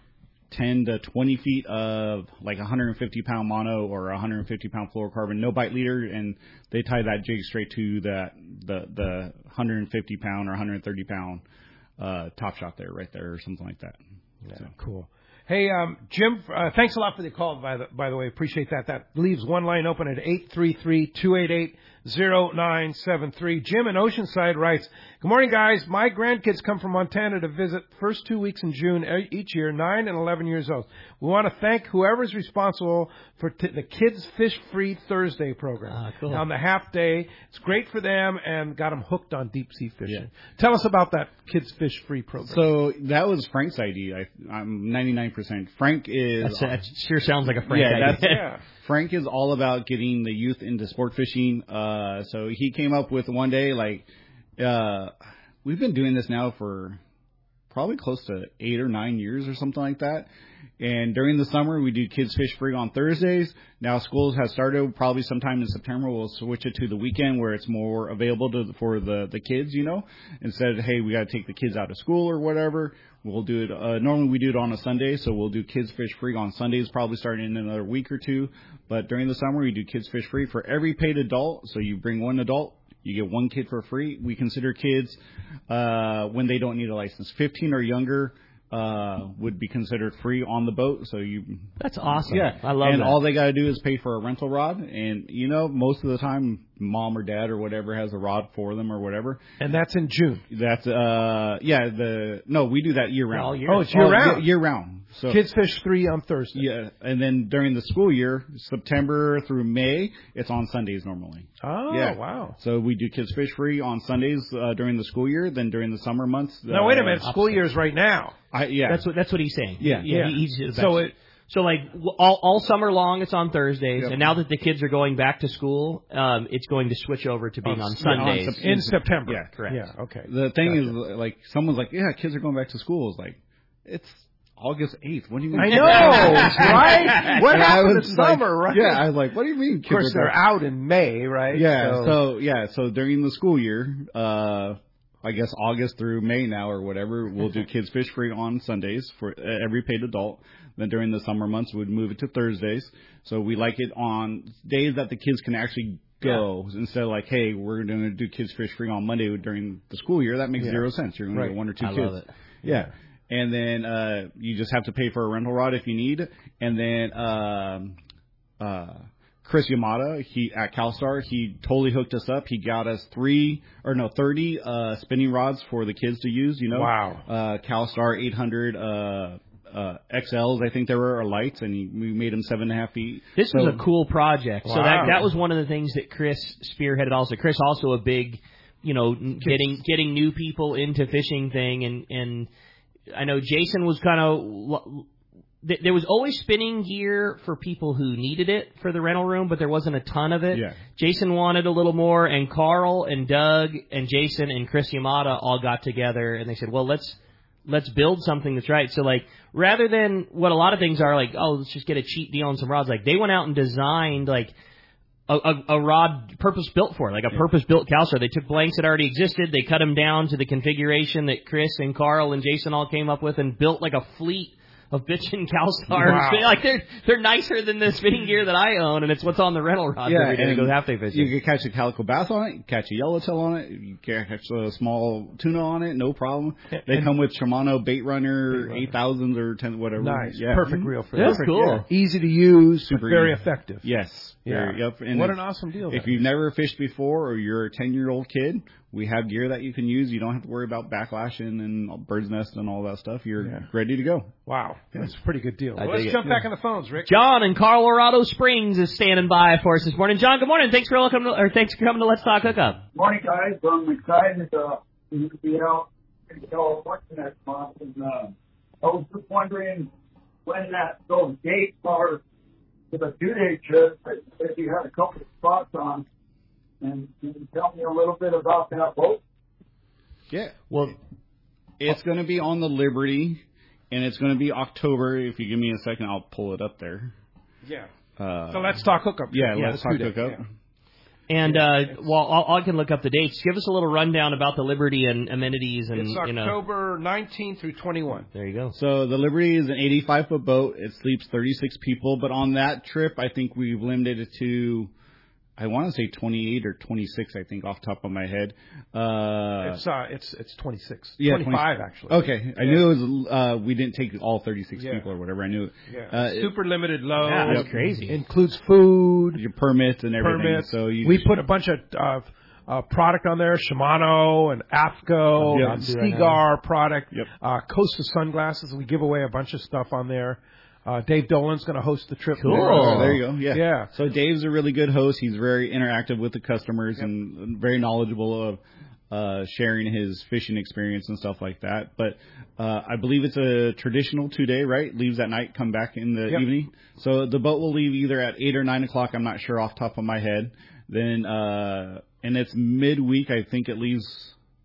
ten to twenty feet of like one hundred fifty pound mono or one hundred fifty pound fluorocarbon, no bite leader, and they tie that jig straight to that the the one hundred fifty pound or one hundred thirty pound uh, Top Shot there, right there, or something like that. Yeah, so. Cool. Hey, um, Jim, uh, thanks a lot for the call, by the, by the way. Appreciate that. That leaves one line open at eight three three, two eight eight, zero nine seven three. Jim in Oceanside writes, good morning, guys. My grandkids come from Montana to visit first two weeks in June each year, nine and eleven years old. We want to thank whoever's responsible for t- the Kids Fish Free Thursday program. Ah, cool. On the half day. It's great for them and got them hooked on deep sea fishing. Yeah. Tell us about that Kids Fish Free program. So that was Frank's idea. I, I'm ninety-nine percent. Frank is... That's, that sure sounds like a Frank yeah, idea. That's, yeah. Frank is all about getting the youth into sport fishing. Uh, so he came up with one day, like, uh, we've been doing this now for probably close to eight or nine years or something like that. And during the summer, we do Kids Fish Free on Thursdays. Now schools have started. Probably sometime in September, we'll switch it to the weekend where it's more available to, for the, the kids, you know. Instead of, hey, we got to take the kids out of school or whatever, we'll do it. Uh, normally we do it on a Sunday, so we'll do Kids Fish Free on Sundays, probably starting in another week or two. But during the summer, we do Kids Fish Free for every paid adult. So you bring one adult, you get one kid for free. We consider kids uh, when they don't need a license. fifteen or younger uh, would be considered free on the boat. So you That's awesome. Yeah, I love and that. all they got to do is pay for a rental rod. And, you know, most of the time, mom or dad or whatever has a rod for them or whatever. And that's in June. That's, uh, yeah, the, no, we do that year round. All year. Oh, it's year round. Year round. So, Kids Fish three on Thursday. yeah, and then during the school year, September through May, it's on Sundays normally. Oh, Yeah. wow. So we do Kids Fish Free on Sundays uh, during the school year. Then during the summer months. Now, uh, wait a minute. School year's right now. I, yeah. That's what that's what he's saying. Yeah. yeah. Yeah. He, he's So it, so like w- all all summer long, it's on Thursdays, Yep. and now that the kids are going back to school, um, it's going to switch over to being On- on yeah, on Sundays. Sep- in September. Yeah, correct. Yeah, okay. The thing Gotcha. is, like, someone's like, yeah, kids are going back to school. It's like, it's August eighth. What do you mean? I know, right? What And I happened was this like- summer, right? Yeah, I was like, what do you mean? Of course, they're out in May, right? Yeah, So, so, yeah, so during the school year, uh, I guess August through May now or whatever, we'll do Kids Fish Free on Sundays for every paid adult. Then during the summer months, we'd move it to Thursdays. So we like it on days that the kids can actually go instead of like, hey, we're going to do Kids Fish Free on Monday during the school year. That makes Yeah. zero sense. You're going Right. to get one or two I kids. love it. Yeah. And then uh, you just have to pay for a rental rod if you need. And then um, uh, Chris Yamada, he at CalStar, he totally hooked us up. He got us three or no thirty uh, spinning rods for the kids to use. You know, Wow. Uh, CalStar eight hundred uh, uh, X Ls, I think there were, or lights, and he, we made them seven and a half feet. This So- was a cool project. So Wow. that that was one of the things that Chris spearheaded. Also, Chris also a big, you know, n- getting getting new people into fishing thing, and and I know Jason was kind of. There was always spinning gear for people who needed it for the rental room, but there wasn't a ton of it. Yeah. Jason wanted a little more, and Carl and Doug and Jason and Chris Yamada all got together, and they said, well, let's let's build something that's right. So, like, rather than what a lot of things are, like, oh, let's just get a cheap deal on some rods, like, they went out and designed, like, a, a, a rod purpose-built for it, like a Yeah. purpose-built CalStar. They took blanks that already existed, they cut them down to the configuration that Chris and Carl and Jason all came up with, and built, like, a fleet of bitchin' CalStars. Wow. Like, they're they're nicer than the spinning gear that I own, and it's what's on the rental rods Yeah, every day to and go half day fishing. You can catch a calico bass on it, you can catch a yellowtail on it, you can catch a small tuna on it, no problem. They And- come with Shimano Bait Runner Bait Runner. eight thousands or ten, whatever. Nice. Yeah. Perfect reel for That's that. cool. Easy to use, Super but very easy. effective. Yes. Yeah. Very- Yep. And What if- an awesome deal. If that you've is. never fished before or you're a ten-year-old kid, we have gear that you can use. You don't have to worry about backlashing and bird's nest and all that stuff. You're Yeah. ready to go. Wow. That's a pretty good deal. I Well, let's dig it. jump back on the phones, Rick. John in Colorado Springs is standing by for us this morning. John, good morning. Thanks for welcome to, or thanks for coming to Let's Talk Hookup. Morning, guys. I'm excited uh, to be out in California next month, and uh, I was just wondering when that those dates are for the two-day trip. If you had a couple of spots on, and can you tell me a little bit about that boat? Yeah. Well, It's going to be on the Liberty, and it's going to be October. If you give me a second, I'll pull it up there. Yeah. Uh, So let's talk hookup. Yeah, let's the talk two-day, hookup. yeah. and uh, well, I can look up the dates. Give us a little rundown about the Liberty and amenities, and It's you know. October nineteenth through twenty-one. There you go. So the Liberty is an eighty-five foot boat. It sleeps thirty-six people, but on that trip, I think we've limited it to, I want to say twenty-eight or twenty-six. I think off the top of my head. Uh, It's uh, it's it's twenty-six. yeah, twenty-five twenty actually. Okay, I Yeah. knew it was. Uh, we didn't take all thirty-six Yeah. people or whatever. I knew. Yeah. Uh, it- Super limited load. Yeah, that's crazy. Includes food, your permits and everything. permits. So you we put a bunch of uh, uh, product on there: Shimano and AFCO, Yep. uh, Stigar product, Yep. uh, Costa sunglasses. We give away a bunch of stuff on there. Uh, Dave Dolan's going to host the trip. Cool. there. Oh, there you go. Yeah. Yeah. So Dave's a really good host. He's very interactive with the customers and very knowledgeable of uh, sharing his fishing experience and stuff like that. But uh, I believe it's a traditional two day, right? Leaves at night, come back in the Yep. evening. So the boat will leave either at eight or nine o'clock. I'm not sure off the top of my head. Then uh, and it's midweek. I think it leaves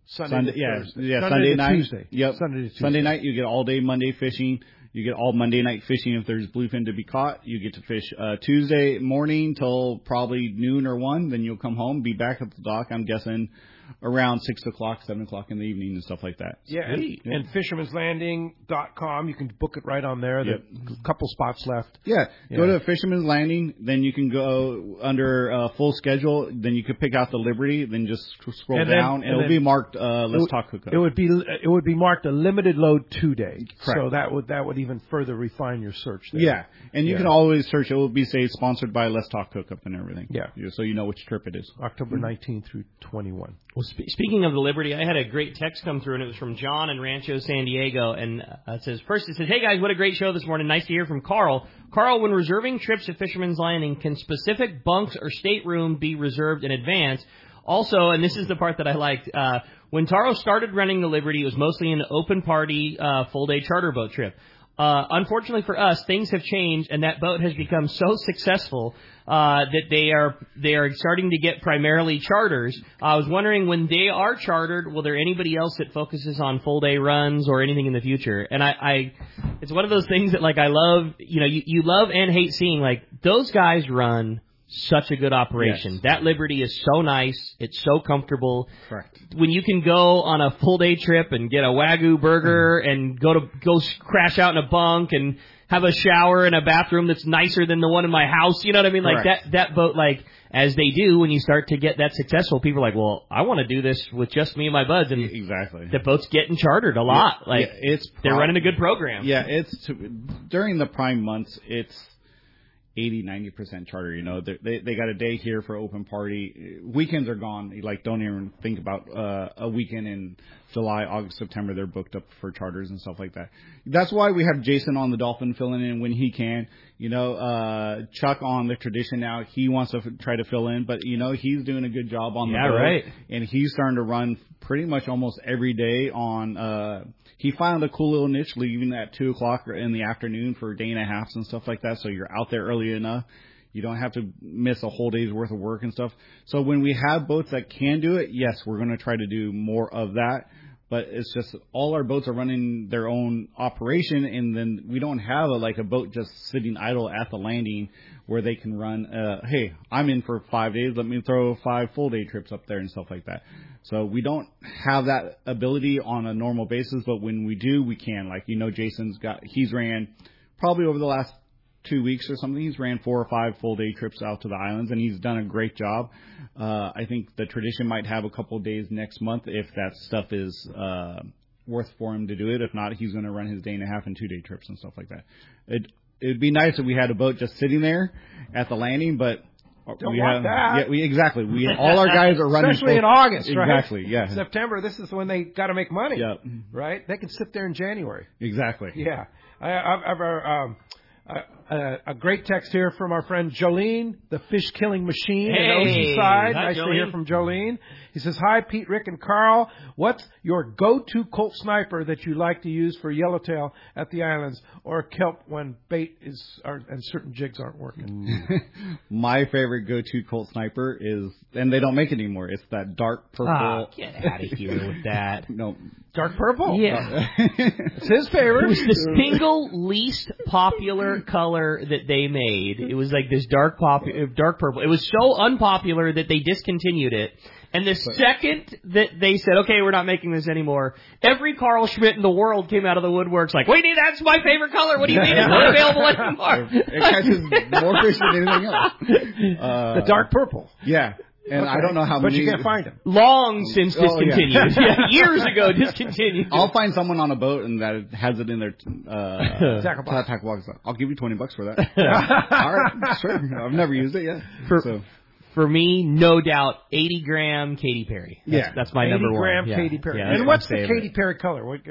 Sunday, Sunday to yeah, Thursday. yeah, Sunday Sunday to night. Tuesday. Yep. Sunday to Tuesday. Sunday night you get all day Monday fishing. You get all Monday night fishing if there's bluefin to be caught. You get to fish uh, Tuesday morning till probably noon or one. Then you'll come home, be back at the dock. I'm guessing around six o'clock, seven o'clock in the evening and stuff like that. Yeah, and, yeah. and fisherman's landing dot com. You can book it right on there. Yep. There's a couple spots left. Yeah, yeah. Go to Fisherman's Landing. Then you can go under uh, full schedule. Then you can pick out the Liberty. Then just scroll and then, down, and, and it'll then, be marked. Uh, Let's it, Talk Hookup. It would be it would be marked a limited load two day. Correct. So that would that would even further refine your search there. Yeah, and you yeah. can always search. It will be say sponsored by Let's Talk Hookup and everything. Yeah, so you know which trip it is. October nineteenth through twenty-one. Well, sp- speaking of the Liberty, I had a great text come through, and it was from John in Rancho San Diego. And uh, it says, first it says, hey guys, what a great show this morning. Nice to hear from Carl. Carl, when reserving trips at Fisherman's Landing, can specific bunks or stateroom be reserved in advance? Also, and this is the part that I liked, uh, when Taro started running the Liberty, it was mostly an open party, uh, full day charter boat trip. Uh, unfortunately for us, things have changed, and that boat has become so successful uh, that they are they are starting to get primarily charters. I was wondering, when they are chartered, will there anybody else that focuses on full day runs or anything in the future? And I, I it's one of those things that like I love. You know, you, you love and hate seeing like those guys run such a good operation. Yes. That Liberty is so nice. It's so comfortable. Correct. When you can go on a full day trip and get a Wagyu burger mm. and go to go crash out in a bunk and have a shower in a bathroom that's nicer than the one in my house, you know what I mean? Like Correct. that that boat, like as they do when you start to get that successful, people are like, well, I want to do this with just me and my buds, and exactly the boat's getting chartered a lot. Yeah, like yeah, it's they're running a good program. Yeah, it's to, during the prime months, it's eighty, ninety percent charter, you know. They they got a day here for open party. Weekends are gone. Like, don't even think about uh, a weekend in July, August, September. They're booked up for charters and stuff like that. That's why we have Jason on the Dolphin filling in when he can. You know, uh, Chuck on the Tradition now. He wants to f- try to fill in, but, you know, he's doing a good job on the yeah, boat. right. And he's starting to run pretty much almost every day on uh he found a cool little niche leaving at two o'clock in the afternoon for a day and a half and stuff like that. So you're out there early enough. You don't have to miss a whole day's worth of work and stuff. So when we have boats that can do it, yes, we're going to try to do more of that. But it's just all our boats are running their own operation, and then we don't have a, like a boat just sitting idle at the landing where they can run, uh, hey, I'm in for five days. Let me throw five full day trips up there and stuff like that. So we don't have that ability on a normal basis, but when we do, we can. Like, you know, Jason's got, he's ran probably over the last two weeks or something, he's ran four or five full day trips out to the islands, and he's done a great job. Uh, I think the Tradition might have a couple of days next month if that stuff is uh, worth for him to do it. If not, he's going to run his day and a half and two day trips and stuff like that. It it'd be nice if we had a boat just sitting there at the landing, but Don't we want have that. yeah, we exactly we all our guys are running especially full, in August, right? Exactly, yeah. September. This is when they got to make money. Yep. Right? They can sit there in January. Exactly. Yeah. I, I've ever. Um, Uh, uh, a great text here from our friend Jolene, the fish killing machine hey, in Oceanside. hi, Nice Jolene. to hear from Jolene. He says, hi, Pete, Rick, and Carl. What's your go-to Colt sniper that you like to use for yellowtail at the islands or kelp when bait is are, and certain jigs aren't working? My favorite go-to Colt sniper is, and they don't make it anymore, it's that dark purple. Ah, get out of here with that. No. Dark purple? Yeah. It's his favorite. It was the single least popular color that they made. It was like this dark pop, dark purple. It was so unpopular that they discontinued it. And the second that they said, okay, we're not making this anymore, every Carl Schmidt in the world came out of the woodworks like, wait, that's my favorite color. What do you mean it's not available anymore? It catches more fish than anything else. Uh, the dark purple. Yeah. And okay. I don't know how but many. But you can't find them. Long since discontinued. Oh, yeah. yeah, years ago discontinued. I'll find someone on a boat and that has it in their uh, tackle box. Tackle box. I'll give you twenty bucks for that. All right, sure. I've never used it yet. For, so. for me, no doubt, eighty gram Katy Perry. That's, yeah, that's my number one. eighty gram yeah. Katy Perry. Yeah, and what's the favorite. Katy Perry color? What,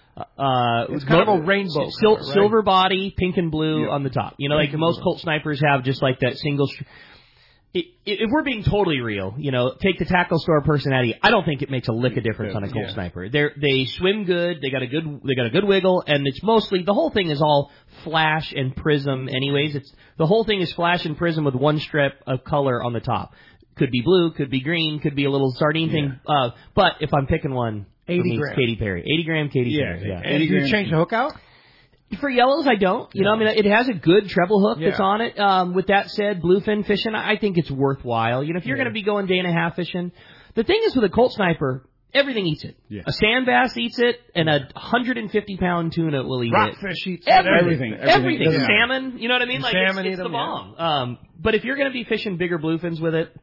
Uh, it's kind mo- of a rainbow sil- color, right? Silver body, pink and blue yeah. on the top. You know, Pink like most blue. Colt snipers have just like that single. Str- it, it, if we're being totally real, you know, take the tackle store personality. I don't think it makes a lick of difference on a Colt yeah. sniper. They they swim good. They got a good they got a good wiggle, and it's mostly the whole thing is all flash and prism. Anyways, it's the whole thing is flash and prism with one strip of color on the top. Could be blue, could be green, could be a little sardine Yeah. thing. Uh, but if I'm picking one, eighty for me, gram. it's Katy Perry. eighty gram Katy Yeah, Perry. Yeah. And do you change the hook out? For yellows, I don't. You know, I mean, it has a good treble hook Yeah. that's on it. Um, with that said, bluefin fishing, I think it's worthwhile. You know, if you're Yeah. going to be going day and a half fishing, the thing is with a Colt Sniper, everything eats it. Yeah. A sand bass eats it, and a one hundred fifty pound tuna will eat it. Rockfish eats Everything. Everything. Everything. Everything. Salmon, you know what I mean? Like, Salmon it's, eat it's the them, yeah. bomb. Um, but if you're going to be fishing bigger bluefins with it,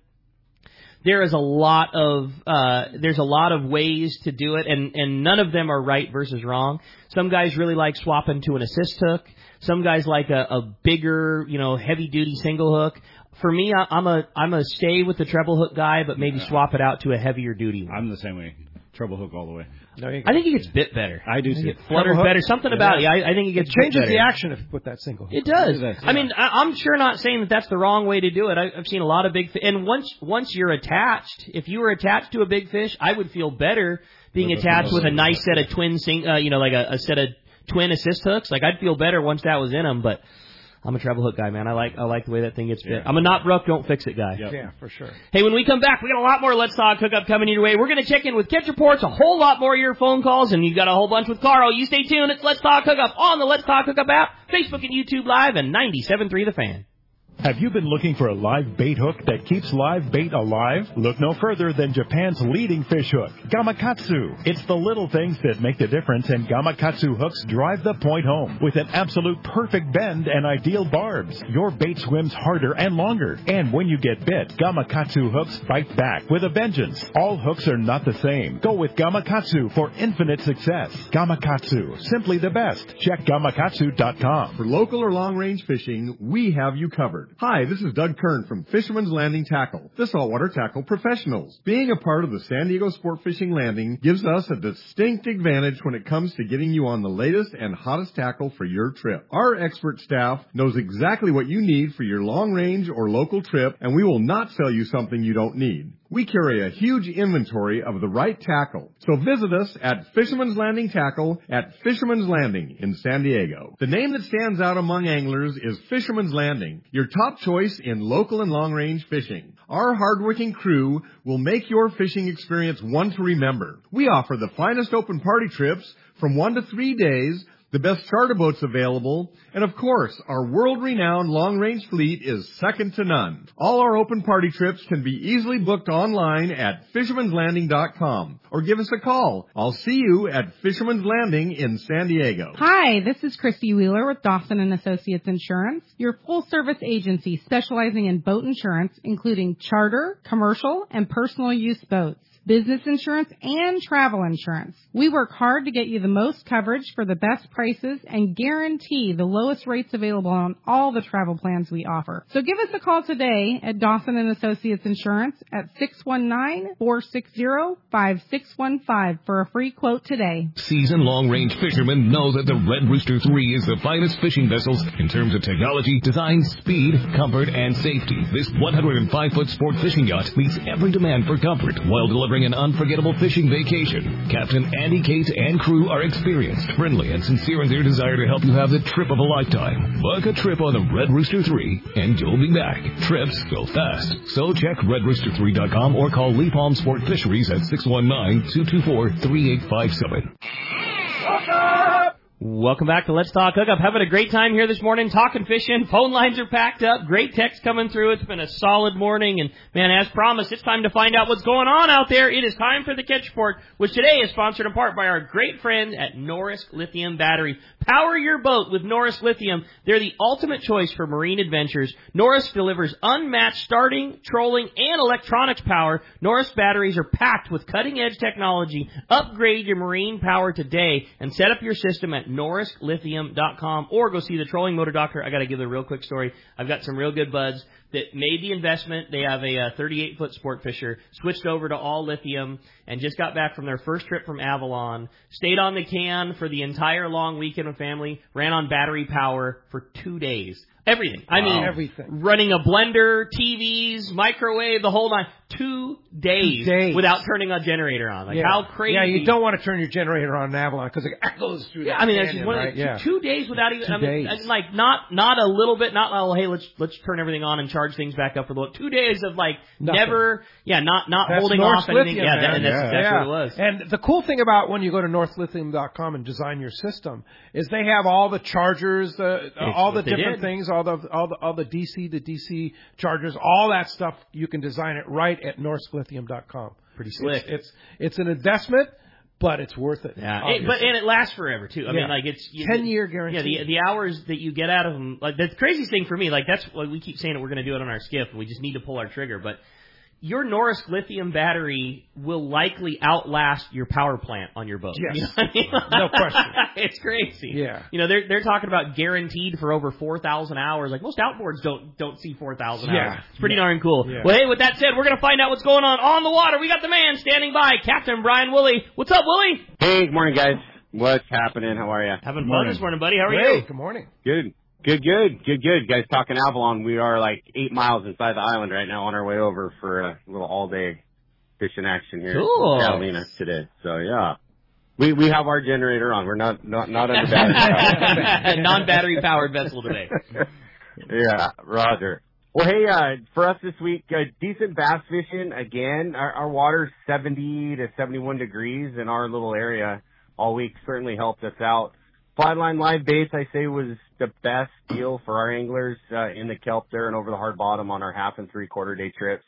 there is a lot of uh there's a lot of ways to do it, and and none of them are right versus wrong. Some guys really like swapping to an assist hook. Some guys like a, a bigger, you know, heavy duty single hook. For me, I, I'm a I'm a stay with the treble hook guy, but maybe Yeah. swap it out to a heavier duty one. I'm the same way. Treble hook all the way. There you go. I think he gets bit better. I do I think too. it flutters Treble hook? better. Something about it. I, I think it It gets changes bit the better. action if you put that single hook. It does. It does, I yeah. mean, I, I'm sure not saying that that's the wrong way to do it. I, I've seen a lot of big fish, and once once you're attached, if you were attached to a big fish, I would feel better being With a attached single with a hook. nice set of twin, sing, uh, you know, like a, a set of twin assist hooks. Like I'd feel better once that was in them. But I'm a treble hook guy, man. I like I like the way that thing gets bit. Yeah. I'm a not rough, don't fix it guy. Yep. Yeah, for sure. Hey, when we come back, we got a lot more Let's Talk Hookup coming your way. We're going to check in with Catch Reports, a whole lot more of your phone calls, and you've got a whole bunch with Carl. You stay tuned. It's Let's Talk Hookup on the Let's Talk Hookup app, Facebook and YouTube Live, and ninety-seven point three The Fan. Have you been looking for a live bait hook that keeps live bait alive? Look no further than Japan's leading fish hook, Gamakatsu. It's the little things that make the difference, and Gamakatsu hooks drive the point home with an absolute perfect bend and ideal barbs. Your bait swims harder and longer, and when you get bit, Gamakatsu hooks bite back with a vengeance. All hooks are not the same. Go with Gamakatsu for infinite success. Gamakatsu, simply the best. Check gamakatsu dot com. For local or long-range fishing, we have you covered. Hi, this is Doug Kern from Fisherman's Landing Tackle, the saltwater tackle professionals. Being a part of the San Diego Sport Fishing Landing gives us a distinct advantage when it comes to getting you on the latest and hottest tackle for your trip. Our expert staff knows exactly what you need for your long-range or local trip, and we will not sell you something you don't need. We carry a huge inventory of the right tackle. So visit us at Fisherman's Landing Tackle at Fisherman's Landing in San Diego. The name that stands out among anglers is Fisherman's Landing, your top choice in local and long-range fishing. Our hardworking crew will make your fishing experience one to remember. We offer the finest open party trips from one to three days, the best charter boats available, and of course, our world-renowned long-range fleet is second to none. All our open party trips can be easily booked online at fishermans landing dot com or give us a call. I'll see you at Fisherman's Landing in San Diego. Hi, this is Christy Wheeler with Dawson and Associates Insurance, your full-service agency specializing in boat insurance, including charter, commercial, and personal use boats, business insurance, and travel insurance. We work hard to get you the most coverage for the best prices and guarantee the lowest rates available on all the travel plans we offer. So give us a call today at Dawson and Associates Insurance at six one nine, four six zero, five six one five for a free quote today. Seasoned long-range fishermen know that the Red Rooster three is the finest fishing vessels in terms of technology, design, speed, comfort, and safety. This one hundred five foot sport fishing yacht meets every demand for comfort while delivering an unforgettable fishing vacation. Captain Andy Cates and crew are experienced, friendly, and sincere in their desire to help you have the trip of a lifetime. Book a trip on the Red Rooster three, and you'll be back. Trips go fast. So check red rooster three dot com or call Lee Palm Sport Fisheries at six one nine, two two four, three eight five seven. Welcome back to Let's Talk Hookup. Having a great time here this morning, talking fishing. Phone lines are packed up. Great text coming through. It's been a solid morning. And, man, as promised, it's time to find out what's going on out there. It is time for the Catch Report, which today is sponsored in part by our great friends at Norris Lithium Batteries. Power your boat with Norris Lithium. They're the ultimate choice for marine adventures. Norris delivers unmatched starting, trolling, and electronics power. Norris batteries are packed with cutting-edge technology. Upgrade your marine power today and set up your system at norris lithium dot com or go see the Trolling Motor Doctor. I got to give a real quick story. I've got some real good buds that made the investment. They have a thirty-eight foot sport fisher, switched over to all lithium, and just got back from their first trip from Avalon, stayed on the can for the entire long weekend with family, ran on battery power for two days. Everything. I mean, everything. Running a blender, T Vs, microwave, the whole nine. Two days, Two days. without turning a generator on. Like, yeah. how crazy. Yeah, you don't want to turn your generator on in Avalon because it goes through Yeah, that I mean, that's canyon, just one right? of the, yeah. two days without even, Two I mean, days. like, not, not a little bit, not, oh, hey, let's, let's turn everything on and charge charge things back up for the two days of like Nothing. never, yeah, not not That's holding North off anything. Lithium, Yeah, man. that, and that's yeah. exactly yeah. what it was. And the cool thing about when you go to north lithium dot com and design your system is they have all the chargers, uh, all the different did. things, all the all the all the D C to D C chargers, all that stuff. You can design it right at north lithium dot com. Pretty slick. It's it's, it's an investment, but it's worth it. Yeah, it, but and it lasts forever too. I Yeah. mean, like it's you, ten year guarantee. Yeah, the the hours that you get out of them. Like the craziest thing for me, like that's like we keep saying that we're going to do it on our skiff. We just need to pull our trigger, but. Your Norris lithium battery will likely outlast your power plant on your boat. Yes. You know what I mean? No question. It's crazy. Yeah. You know, they're they're talking about guaranteed for over four thousand hours. Like most outboards don't don't see four thousand Yeah. hours. It's pretty Yeah. darn cool. Yeah. Well, hey, with that said, we're going to find out what's going on on the water. We got the man standing by, Captain Brian Woolley. What's up, Woolley? Hey, good morning, guys. What's happening? How are you? Having fun this morning, buddy. How are Hey, you? good morning. Good. Good, good, good, good. Guys, talking Avalon, we are like eight miles inside the island right now on our way over for a little all-day fishing action here Cool. in Catalina today. So, yeah. We we have our generator on. We're not not, not under battery. Non-battery powered vessel today. Yeah, Roger. Well, hey, uh, for us this week, uh, decent bass fishing. Again, our, our water's seventy to seventy-one degrees in our little area all week. Certainly helped us out. Flatline live baits, I say, was the best deal for our anglers uh, in the kelp there and over the hard bottom on our half and three quarter day trips.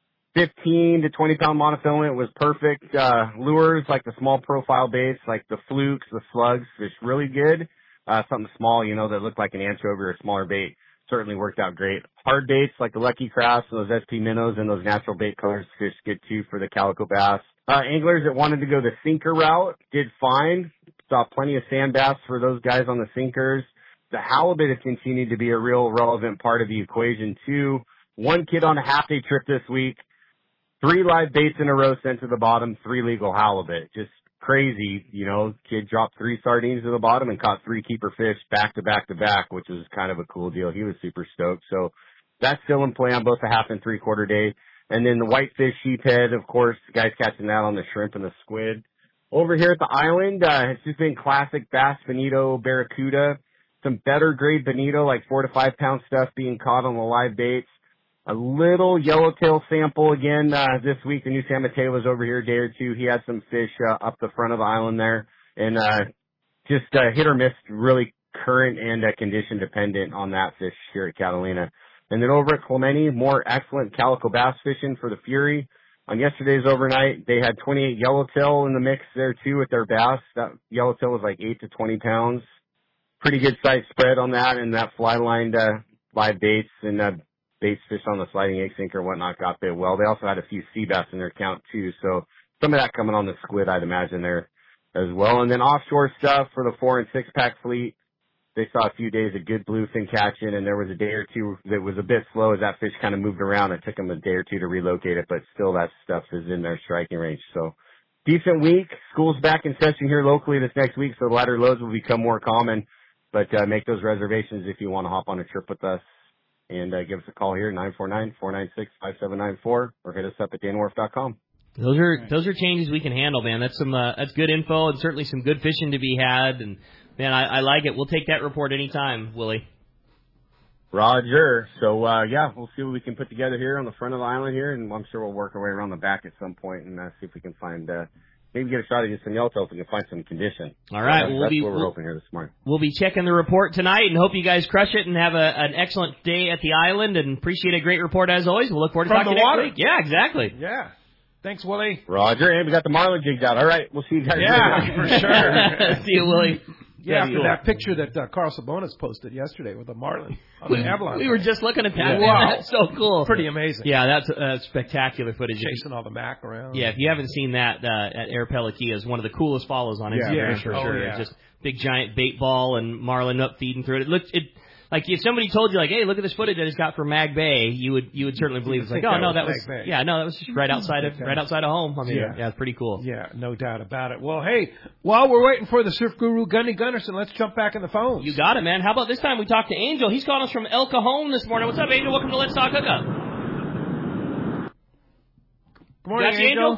fifteen to twenty pound monofilament was perfect. Uh, lures like the small profile baits, like the flukes, the slugs, fish really good. Uh, something small, you know, that looked like an anchovy or a smaller bait certainly worked out great. Hard baits like the Lucky Crafts and those S P minnows and those natural bait colors fish good too for the calico bass. Uh, anglers that wanted to go the sinker route did fine. Saw plenty of sand bass for those guys on the sinkers. The halibut has continued to be a real relevant part of the equation too. One kid on a half day trip this week, three live baits in a row sent to the bottom, three legal halibut. Just crazy, you know, kid dropped three sardines to the bottom and caught three keeper fish back to back to back, which was kind of a cool deal. He was super stoked. So that's still in play on both the half and three quarter day. And then the whitefish sheephead, of course, the guys catching that on the shrimp and the squid. Over here at the island, uh, it's just been classic bass, bonito, barracuda, some better grade bonito, like four to five pound stuff being caught on the live baits. A little yellowtail sample again, uh, this week. The new San Mateo was over here a day or two. He had some fish, uh, up the front of the island there and, uh, just, uh, hit or miss, really current and, uh, condition dependent on that fish here at Catalina. And then over at Clemente, more excellent calico bass fishing for the Fury. On yesterday's overnight, they had twenty-eight yellowtail in the mix there too with their bass. That yellowtail was like eight to twenty pounds. Pretty good size spread on that, and that fly lined uh, live baits and uh, baits fish on the sliding egg sinker and whatnot got bit well. They also had a few sea bass in their count too, so some of that coming on the squid, I'd imagine there as well. And then offshore stuff for the four and six pack fleet. They saw a few days of good bluefin catching, and there was a day or two that was a bit slow as that fish kind of moved around. It took them a day or two to relocate it, but still that stuff is in their striking range. So decent week. School's back in session here locally this next week, so lighter loads will become more common. But uh, make those reservations if you want to hop on a trip with us. And uh, give us a call here, nine four nine, four nine six, five seven nine four, or hit us up at dan wharf dot com. Those are those are changes we can handle, man. That's some uh, that's good info and certainly some good fishing to be had. And man, I, I like it. We'll take that report anytime, Willie. Roger. So uh, yeah, we'll see what we can put together here on the front of the island here, and I'm sure we'll work our way around the back at some point and uh, see if we can find uh, maybe get a shot at just some yellowtail if we can find some condition. All right, uh, we'll that's be what we're we'll, hoping here this morning. We'll be checking the report tonight, and hope you guys crush it and have a, an excellent day at the island. And appreciate a great report as always. We'll look forward to From talking the next water. week. Yeah, exactly. Yeah. Thanks, Willie. Roger, and we got the marlin jigged out. All right, we'll see you guys Yeah, later. for sure. See you, Willie. Yeah, after cool. that picture that uh, Carl Sabonis posted yesterday with the marlin on the Avalon. We were just looking at that. Yeah. Man, Wow. that's so cool. Pretty amazing. Yeah, that's uh, spectacular footage. Chasing all the mac around. Yeah, if you haven't seen that, uh, at Air Pelikia is one of the coolest follows on Yeah, Instagram yeah, for sure. sure. Oh, yeah. Just big giant bait ball and marlin up feeding through it. It looked it like if somebody told you like, hey, look at this footage I just got from Mag Bay, you would you would certainly believe it's like, think oh that no, was that was Mag Bay. yeah, no, that was just right outside of right outside of home. I mean, Yeah. yeah, it's pretty cool. Yeah, no doubt about it. Well, hey, while we're waiting for the surf guru Gunny Gunnarsson, let's jump back in the phones. You got it, man. How about this time we talked to Angel? He's calling us from El Cajon this morning. What's up, Angel? Welcome to Let's Talk Hookup. Good morning, Got you, Angel.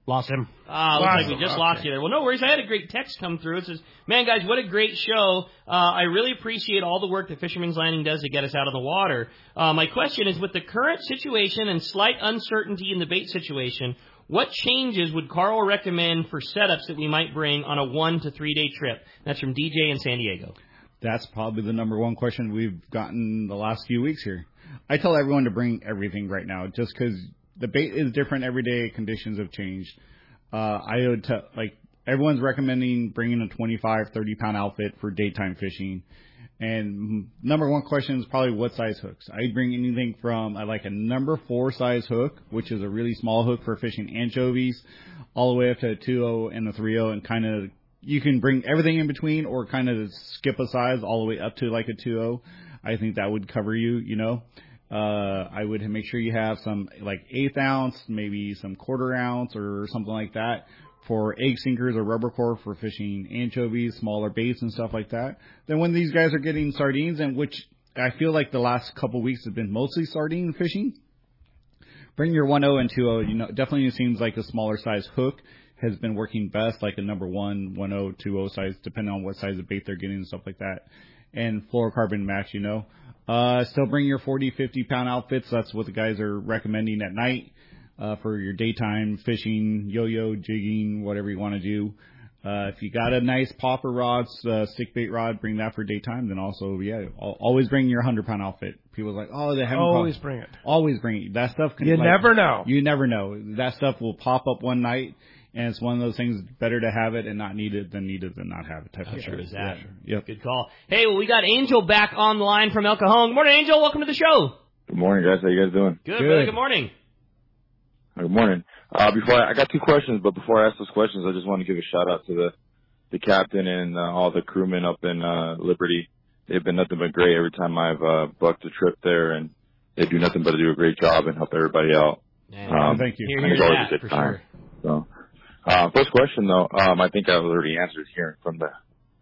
Lost him. Ah, looks like we just okay. lost you there. Well, no worries. I had a great text come through. It says, man, guys, what a great show. Uh, I really appreciate all the work that Fisherman's Landing does to get us out of the water. Uh, my question is, with the current situation and slight uncertainty in the bait situation, what changes would Carl recommend for setups that we might bring on a one to three day trip? That's from D J in San Diego. That's probably the number one question we've gotten the last few weeks here. I tell everyone to bring everything right now just because the bait is different every day. Conditions have changed. Uh, I would tell, like, everyone's recommending bringing a twenty-five, thirty pound outfit for daytime fishing. And number one question is probably what size hooks. I bring anything from uh, like a number four size hook, which is a really small hook for fishing anchovies, all the way up to a two oh and a three oh, and kind of you can bring everything in between or kind of skip a size all the way up to like a two oh. I think that would cover you, you know. Uh, I would make sure you have some like eighth ounce, maybe some quarter ounce or something like that for egg sinkers or rubber core for fishing anchovies, smaller baits and stuff like that. Then when these guys are getting sardines, and which I feel like the last couple weeks have been mostly sardine fishing, bring your one oh and two oh. You know, definitely it seems like a smaller size hook has been working best, like a number one, one oh, two oh size, depending on what size of bait they're getting and stuff like that. And fluorocarbon match, you know. Uh, still bring your forty, fifty pound outfits. That's what the guys are recommending at night, uh, for your daytime fishing, yo-yo, jigging, whatever you want to do. Uh, if you got a nice popper rod, uh, stick bait rod, bring that for daytime. Then also, yeah, always bring your hundred pound outfit. People are like, oh, they haven't. Always popped. bring it. Always bring it. That stuff can, You like, never know. You never know. That stuff will pop up one night. And it's one of those things, better to have it and not need it than need it than not have it type How of true thing. is that? Yeah. Yep. Good call. Hey, well, we got Angel back on the line from El Cajon. Good morning, Angel. Welcome to the show. Good morning, guys. How you guys doing? Good, brother. Good morning. Good morning. Uh, before I, I got two questions, but before I ask those questions, I just want to give a shout out to the the captain and uh, all the crewmen up in uh, Liberty. They've been nothing but great every time I've uh, booked a trip there, and they do nothing but do a great job and help everybody out. Man, um, thank you. Here, it's always a good time. Sure. So. Uh, first question though, um, I think I already answered here from the,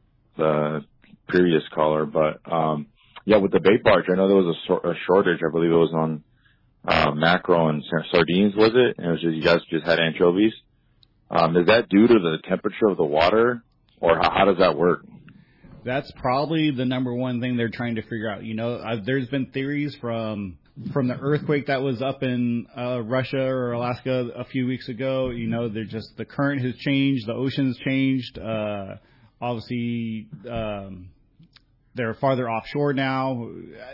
the previous caller, but, um, yeah, with the bait barge, I know there was a, so- a shortage. I believe it was on, uh, mackerel and sardines, was it? And it was just, you guys just had anchovies. Um, is that due to the temperature of the water, or how, how does that work? That's probably the number one thing they're trying to figure out. You know, uh, there's been theories from from the earthquake that was up in uh, Russia or Alaska a few weeks ago. You know, they're just the current has changed, the ocean's changed. Uh, obviously, um, they're farther offshore now.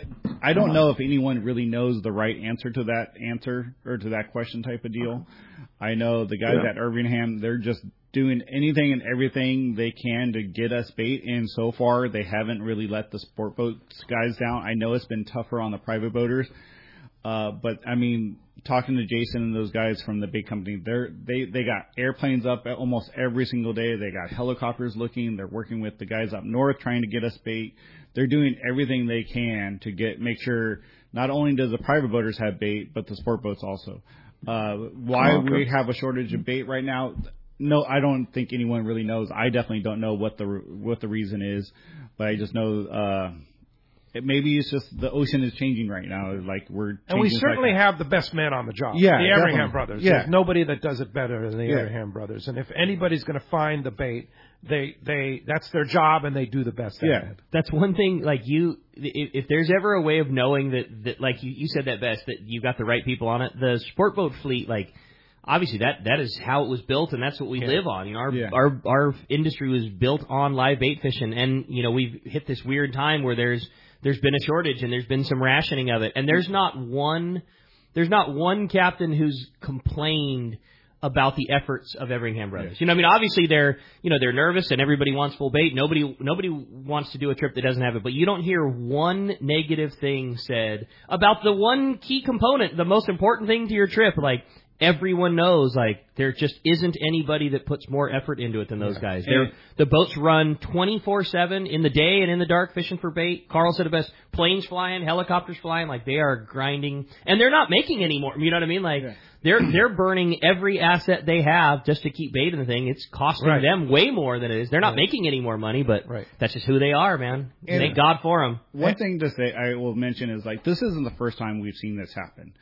I don't know if anyone really knows the right answer to that answer or to that question type of deal. I know the guys Yeah. at Irvingham, they're just doing anything and everything they can to get us bait, and so far they haven't really let the sport boats guys down. I know it's been tougher on the private boaters, uh, but I mean, talking to Jason and those guys from the bait company, they're they they got airplanes up almost every single day. They got helicopters looking. They're working with the guys up north trying to get us bait. They're doing everything they can to get make sure not only does the private boaters have bait, but the sport boats also. Uh, why Oh, okay. we have a shortage of bait right now? No, I don't think anyone really knows. I definitely don't know what the what the reason is, but I just know uh, it, maybe it's just the ocean is changing right now. Like we're And we changing certainly cycle. have the best men on the job. Yeah, the Everingham definitely. brothers. Yeah. There's nobody that does it better than the Yeah. Everingham brothers. And if anybody's going to find the bait, they they that's their job, and they do the best at Yeah, it. that's one thing. Like you, if, if there's ever a way of knowing that, that like you, you said that best, that you got the right people on it. The sport boat fleet, like obviously that that is how it was built, and that's what we Yeah. live on. You know, our Yeah. our our industry was built on live bait fishing, and you know we've hit this weird time where there's there's been a shortage and there's been some rationing of it, and there's not one there's not one captain who's complained about the efforts of Everingham Brothers. Yeah. You know, I mean, obviously they're, you know, they're nervous and everybody wants full bait. Nobody, nobody wants to do a trip that doesn't have it. But you don't hear one negative thing said about the one key component, the most important thing to your trip. Like everyone knows, like there just isn't anybody that puts more effort into it than those Yeah. guys. And- They're, the boats run twenty-four seven in the day and in the dark fishing for bait. Carl said it best: planes flying, helicopters flying. Like they are grinding, and they're not making any more. You know what I mean? Like. Yeah. They're they're burning every asset they have just to keep bait in the thing. It's costing Right. them way more than it is. They're not Right. making any more money, but Right. that's just who they are, man. And- Thank God for them. One thing to say I will mention is like this isn't the first time we've seen this happen.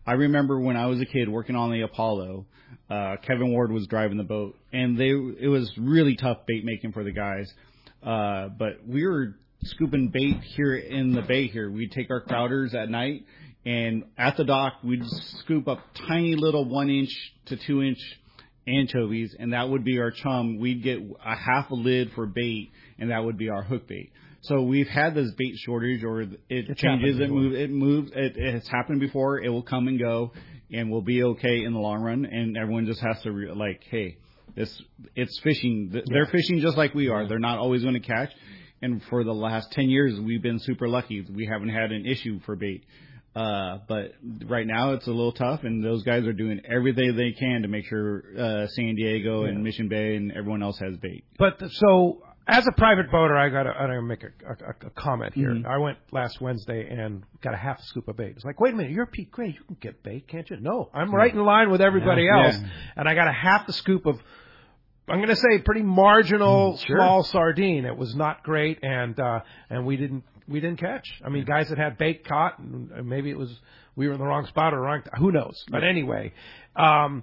I remember when I was a kid working on the Apollo, uh, Kevin Ward was driving the boat, and they it was really tough bait making for the guys. Uh, but we were scooping bait here in the bay here. We'd take our crowders at night, and at the dock, we'd scoop up tiny little one inch to two inch anchovies, and that would be our chum. We'd get a half a lid for bait, and that would be our hook bait. So we've had this bait shortage, or it it's changes, it moves, it moves, it, it's happened before. It will come and go, and we'll be okay in the long run. And everyone just has to re- like, hey, this it's fishing. They're yeah. fishing just like we are. They're not always going to catch. And for the last ten years, we've been super lucky. We haven't had an issue for bait. Uh, but right now it's a little tough, and those guys are doing everything they can to make sure uh, San Diego yeah. and Mission Bay and everyone else has bait. But so. As a private boater, I got to make a, a, a comment here. Mm-hmm. I went last Wednesday and got a half a scoop of bait. It's like, wait a minute, you're Pete Gray. You can get bait, can't you? No, I'm right in line with everybody yeah. else. Yeah. And I got a half a scoop of, I'm going to say, pretty marginal mm, sure. small sardine. It was not great, and uh, and we didn't we didn't catch. I mean, guys that had bait caught, and maybe it was we were in the wrong spot or wrong. Who knows? But anyway. Um,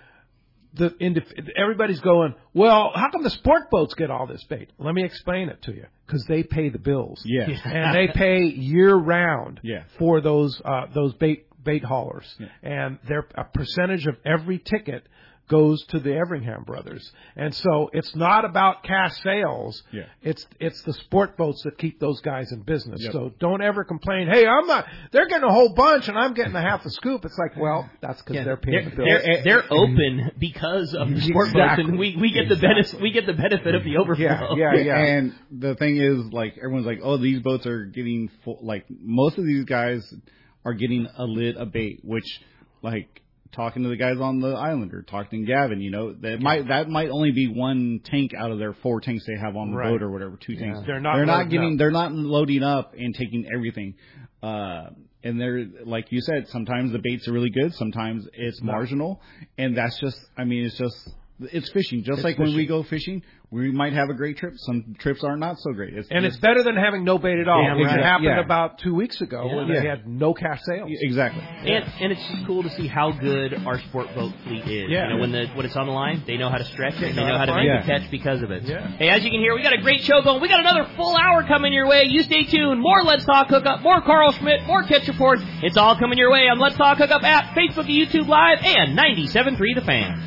The, everybody's going, well, how come the sport boats get all this bait? Let me explain it to you. Because they pay the bills. Yeah. And they pay year-round yeah. for those uh, those bait bait haulers. Yeah. And they're, a percentage of every ticket goes to the Everingham brothers. And so it's not about cash sales. Yeah. It's it's the sport boats that keep those guys in business. Yep. So don't ever complain, hey, I'm not, they're getting a whole bunch and I'm getting a half a scoop. It's like, well, that's because yeah. they're paying they're, the bills. They're, they're open because of the sport exactly. boats, and we, we get the benefit we get the benefit of the overflow. Yeah, yeah, yeah. And the thing is, like, everyone's like, oh, these boats are getting full, like, most of these guys are getting a lid of bait, which, like, talking to the guys on the island or talking to Gavin, you know, that might that might only be one tank out of their four tanks they have on the right. boat or whatever, two tanks. Yeah. They're not they're not getting up. they're not loading up and taking everything. Uh, and they're, like you said, sometimes the baits are really good, sometimes it's no. marginal, and that's just, I mean, it's just it's fishing. Just it's like fishing. when we go fishing, we might have a great trip. Some trips are not so great. It's, and it's, it's better than having no bait at all. Yeah, Which right. happened yeah. about two weeks ago yeah. when yeah. they had no cash sales. Exactly. And and it's just cool to see how good our sport boat fleet is. Yeah. You know, when the when it's on the line, they know how to stretch it. They They know know how to how make to the catch because of it. Yeah. Hey, as you can hear, we got a great show going. We got another full hour coming your way. You stay tuned. More Let's Talk Hookup, more Carl Schmidt, more Catch Reports. It's all coming your way on Let's Talk Hookup at Facebook and YouTube Live and ninety-seven point three The Fan.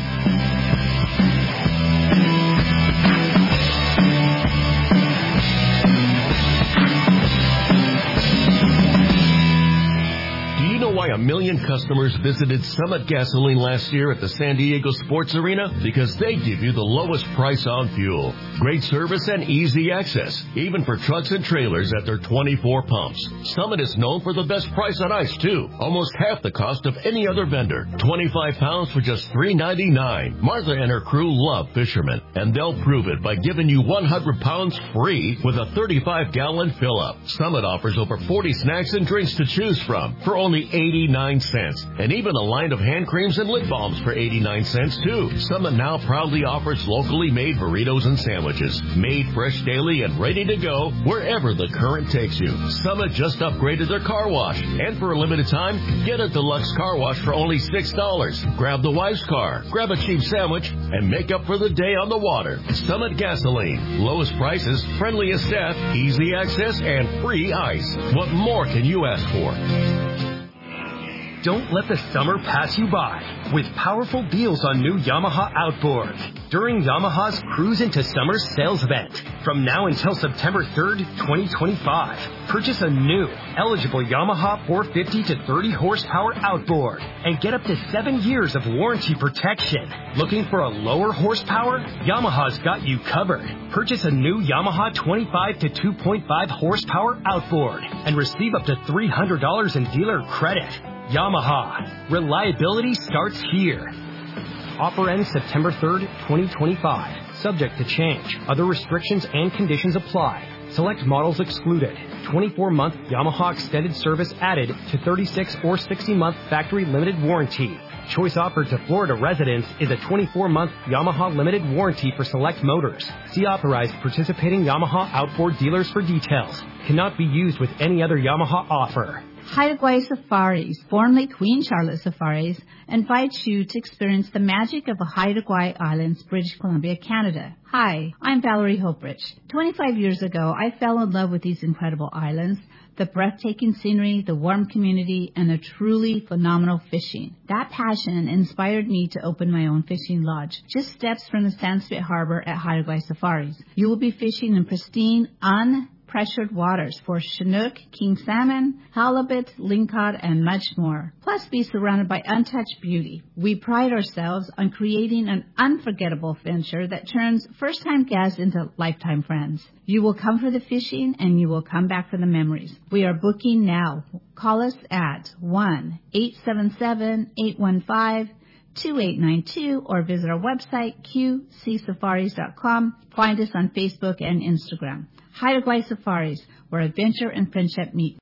Why a million customers visited Summit Gasoline last year at the San Diego Sports Arena? Because they give you the lowest price on fuel. Great service and easy access, even for trucks and trailers at their twenty-four pumps. Summit is known for the best price on ice, too. Almost half the cost of any other vendor. twenty-five pounds for just three ninety-nine. Martha and her crew love fishermen, and they'll prove it by giving you one hundred pounds free with a thirty-five gallon fill-up. Summit offers over forty snacks and drinks to choose from for only eighty-nine cents, and even a line of hand creams and lip balms for eighty-nine cents too. Summit now proudly offers locally made burritos and sandwiches, made fresh daily and ready to go wherever the current takes you. Summit just upgraded their car wash, and for a limited time, get a deluxe car wash for only six dollars. Grab the wife's car, grab a cheap sandwich, and make up for the day on the water. Summit Gasoline, lowest prices, friendliest staff, easy access, and free ice. What more can you ask for? Don't let the summer pass you by with powerful deals on new Yamaha outboards during Yamaha's Cruise into Summer sales event. From now until September third, twenty twenty-five, purchase a new, eligible Yamaha four fifty to thirty horsepower outboard and get up to seven years of warranty protection. Looking for a lower horsepower? Yamaha's got you covered. Purchase a new Yamaha twenty-five to two point five horsepower outboard and receive up to three hundred dollars in dealer credit. Yamaha. Reliability starts here. Offer ends September third, twenty twenty-five. Subject to change. Other restrictions and conditions apply. Select models excluded. twenty-four month Yamaha extended service added to thirty-six or sixty month factory limited warranty. Choice offered to Florida residents is a twenty-four month Yamaha limited warranty for select motors. See authorized participating Yamaha outboard dealers for details. Cannot be used with any other Yamaha offer. Haida Gwaii Safaris, formerly Queen Charlotte Safaris, invites you to experience the magic of the Haida Gwaii Islands, British Columbia, Canada. Hi, I'm Valerie Hoprich. twenty-five years ago, I fell in love with these incredible islands, the breathtaking scenery, the warm community, and the truly phenomenal fishing. That passion inspired me to open my own fishing lodge, just steps from the Sandspit Harbor at Haida Gwaii Safaris. You will be fishing in pristine, un pressured waters for Chinook, king salmon, halibut, lingcod, and much more. Plus be surrounded by untouched beauty. We pride ourselves on creating an unforgettable venture that turns first-time guests into lifetime friends. You will come for the fishing and you will come back for the memories. We are booking now. Call us at one eight seven seven, eight one five, two eight nine two or visit our website q c safaris dot com. Find us on Facebook and Instagram. Haida Gwaii Safaris, where adventure and friendship meet.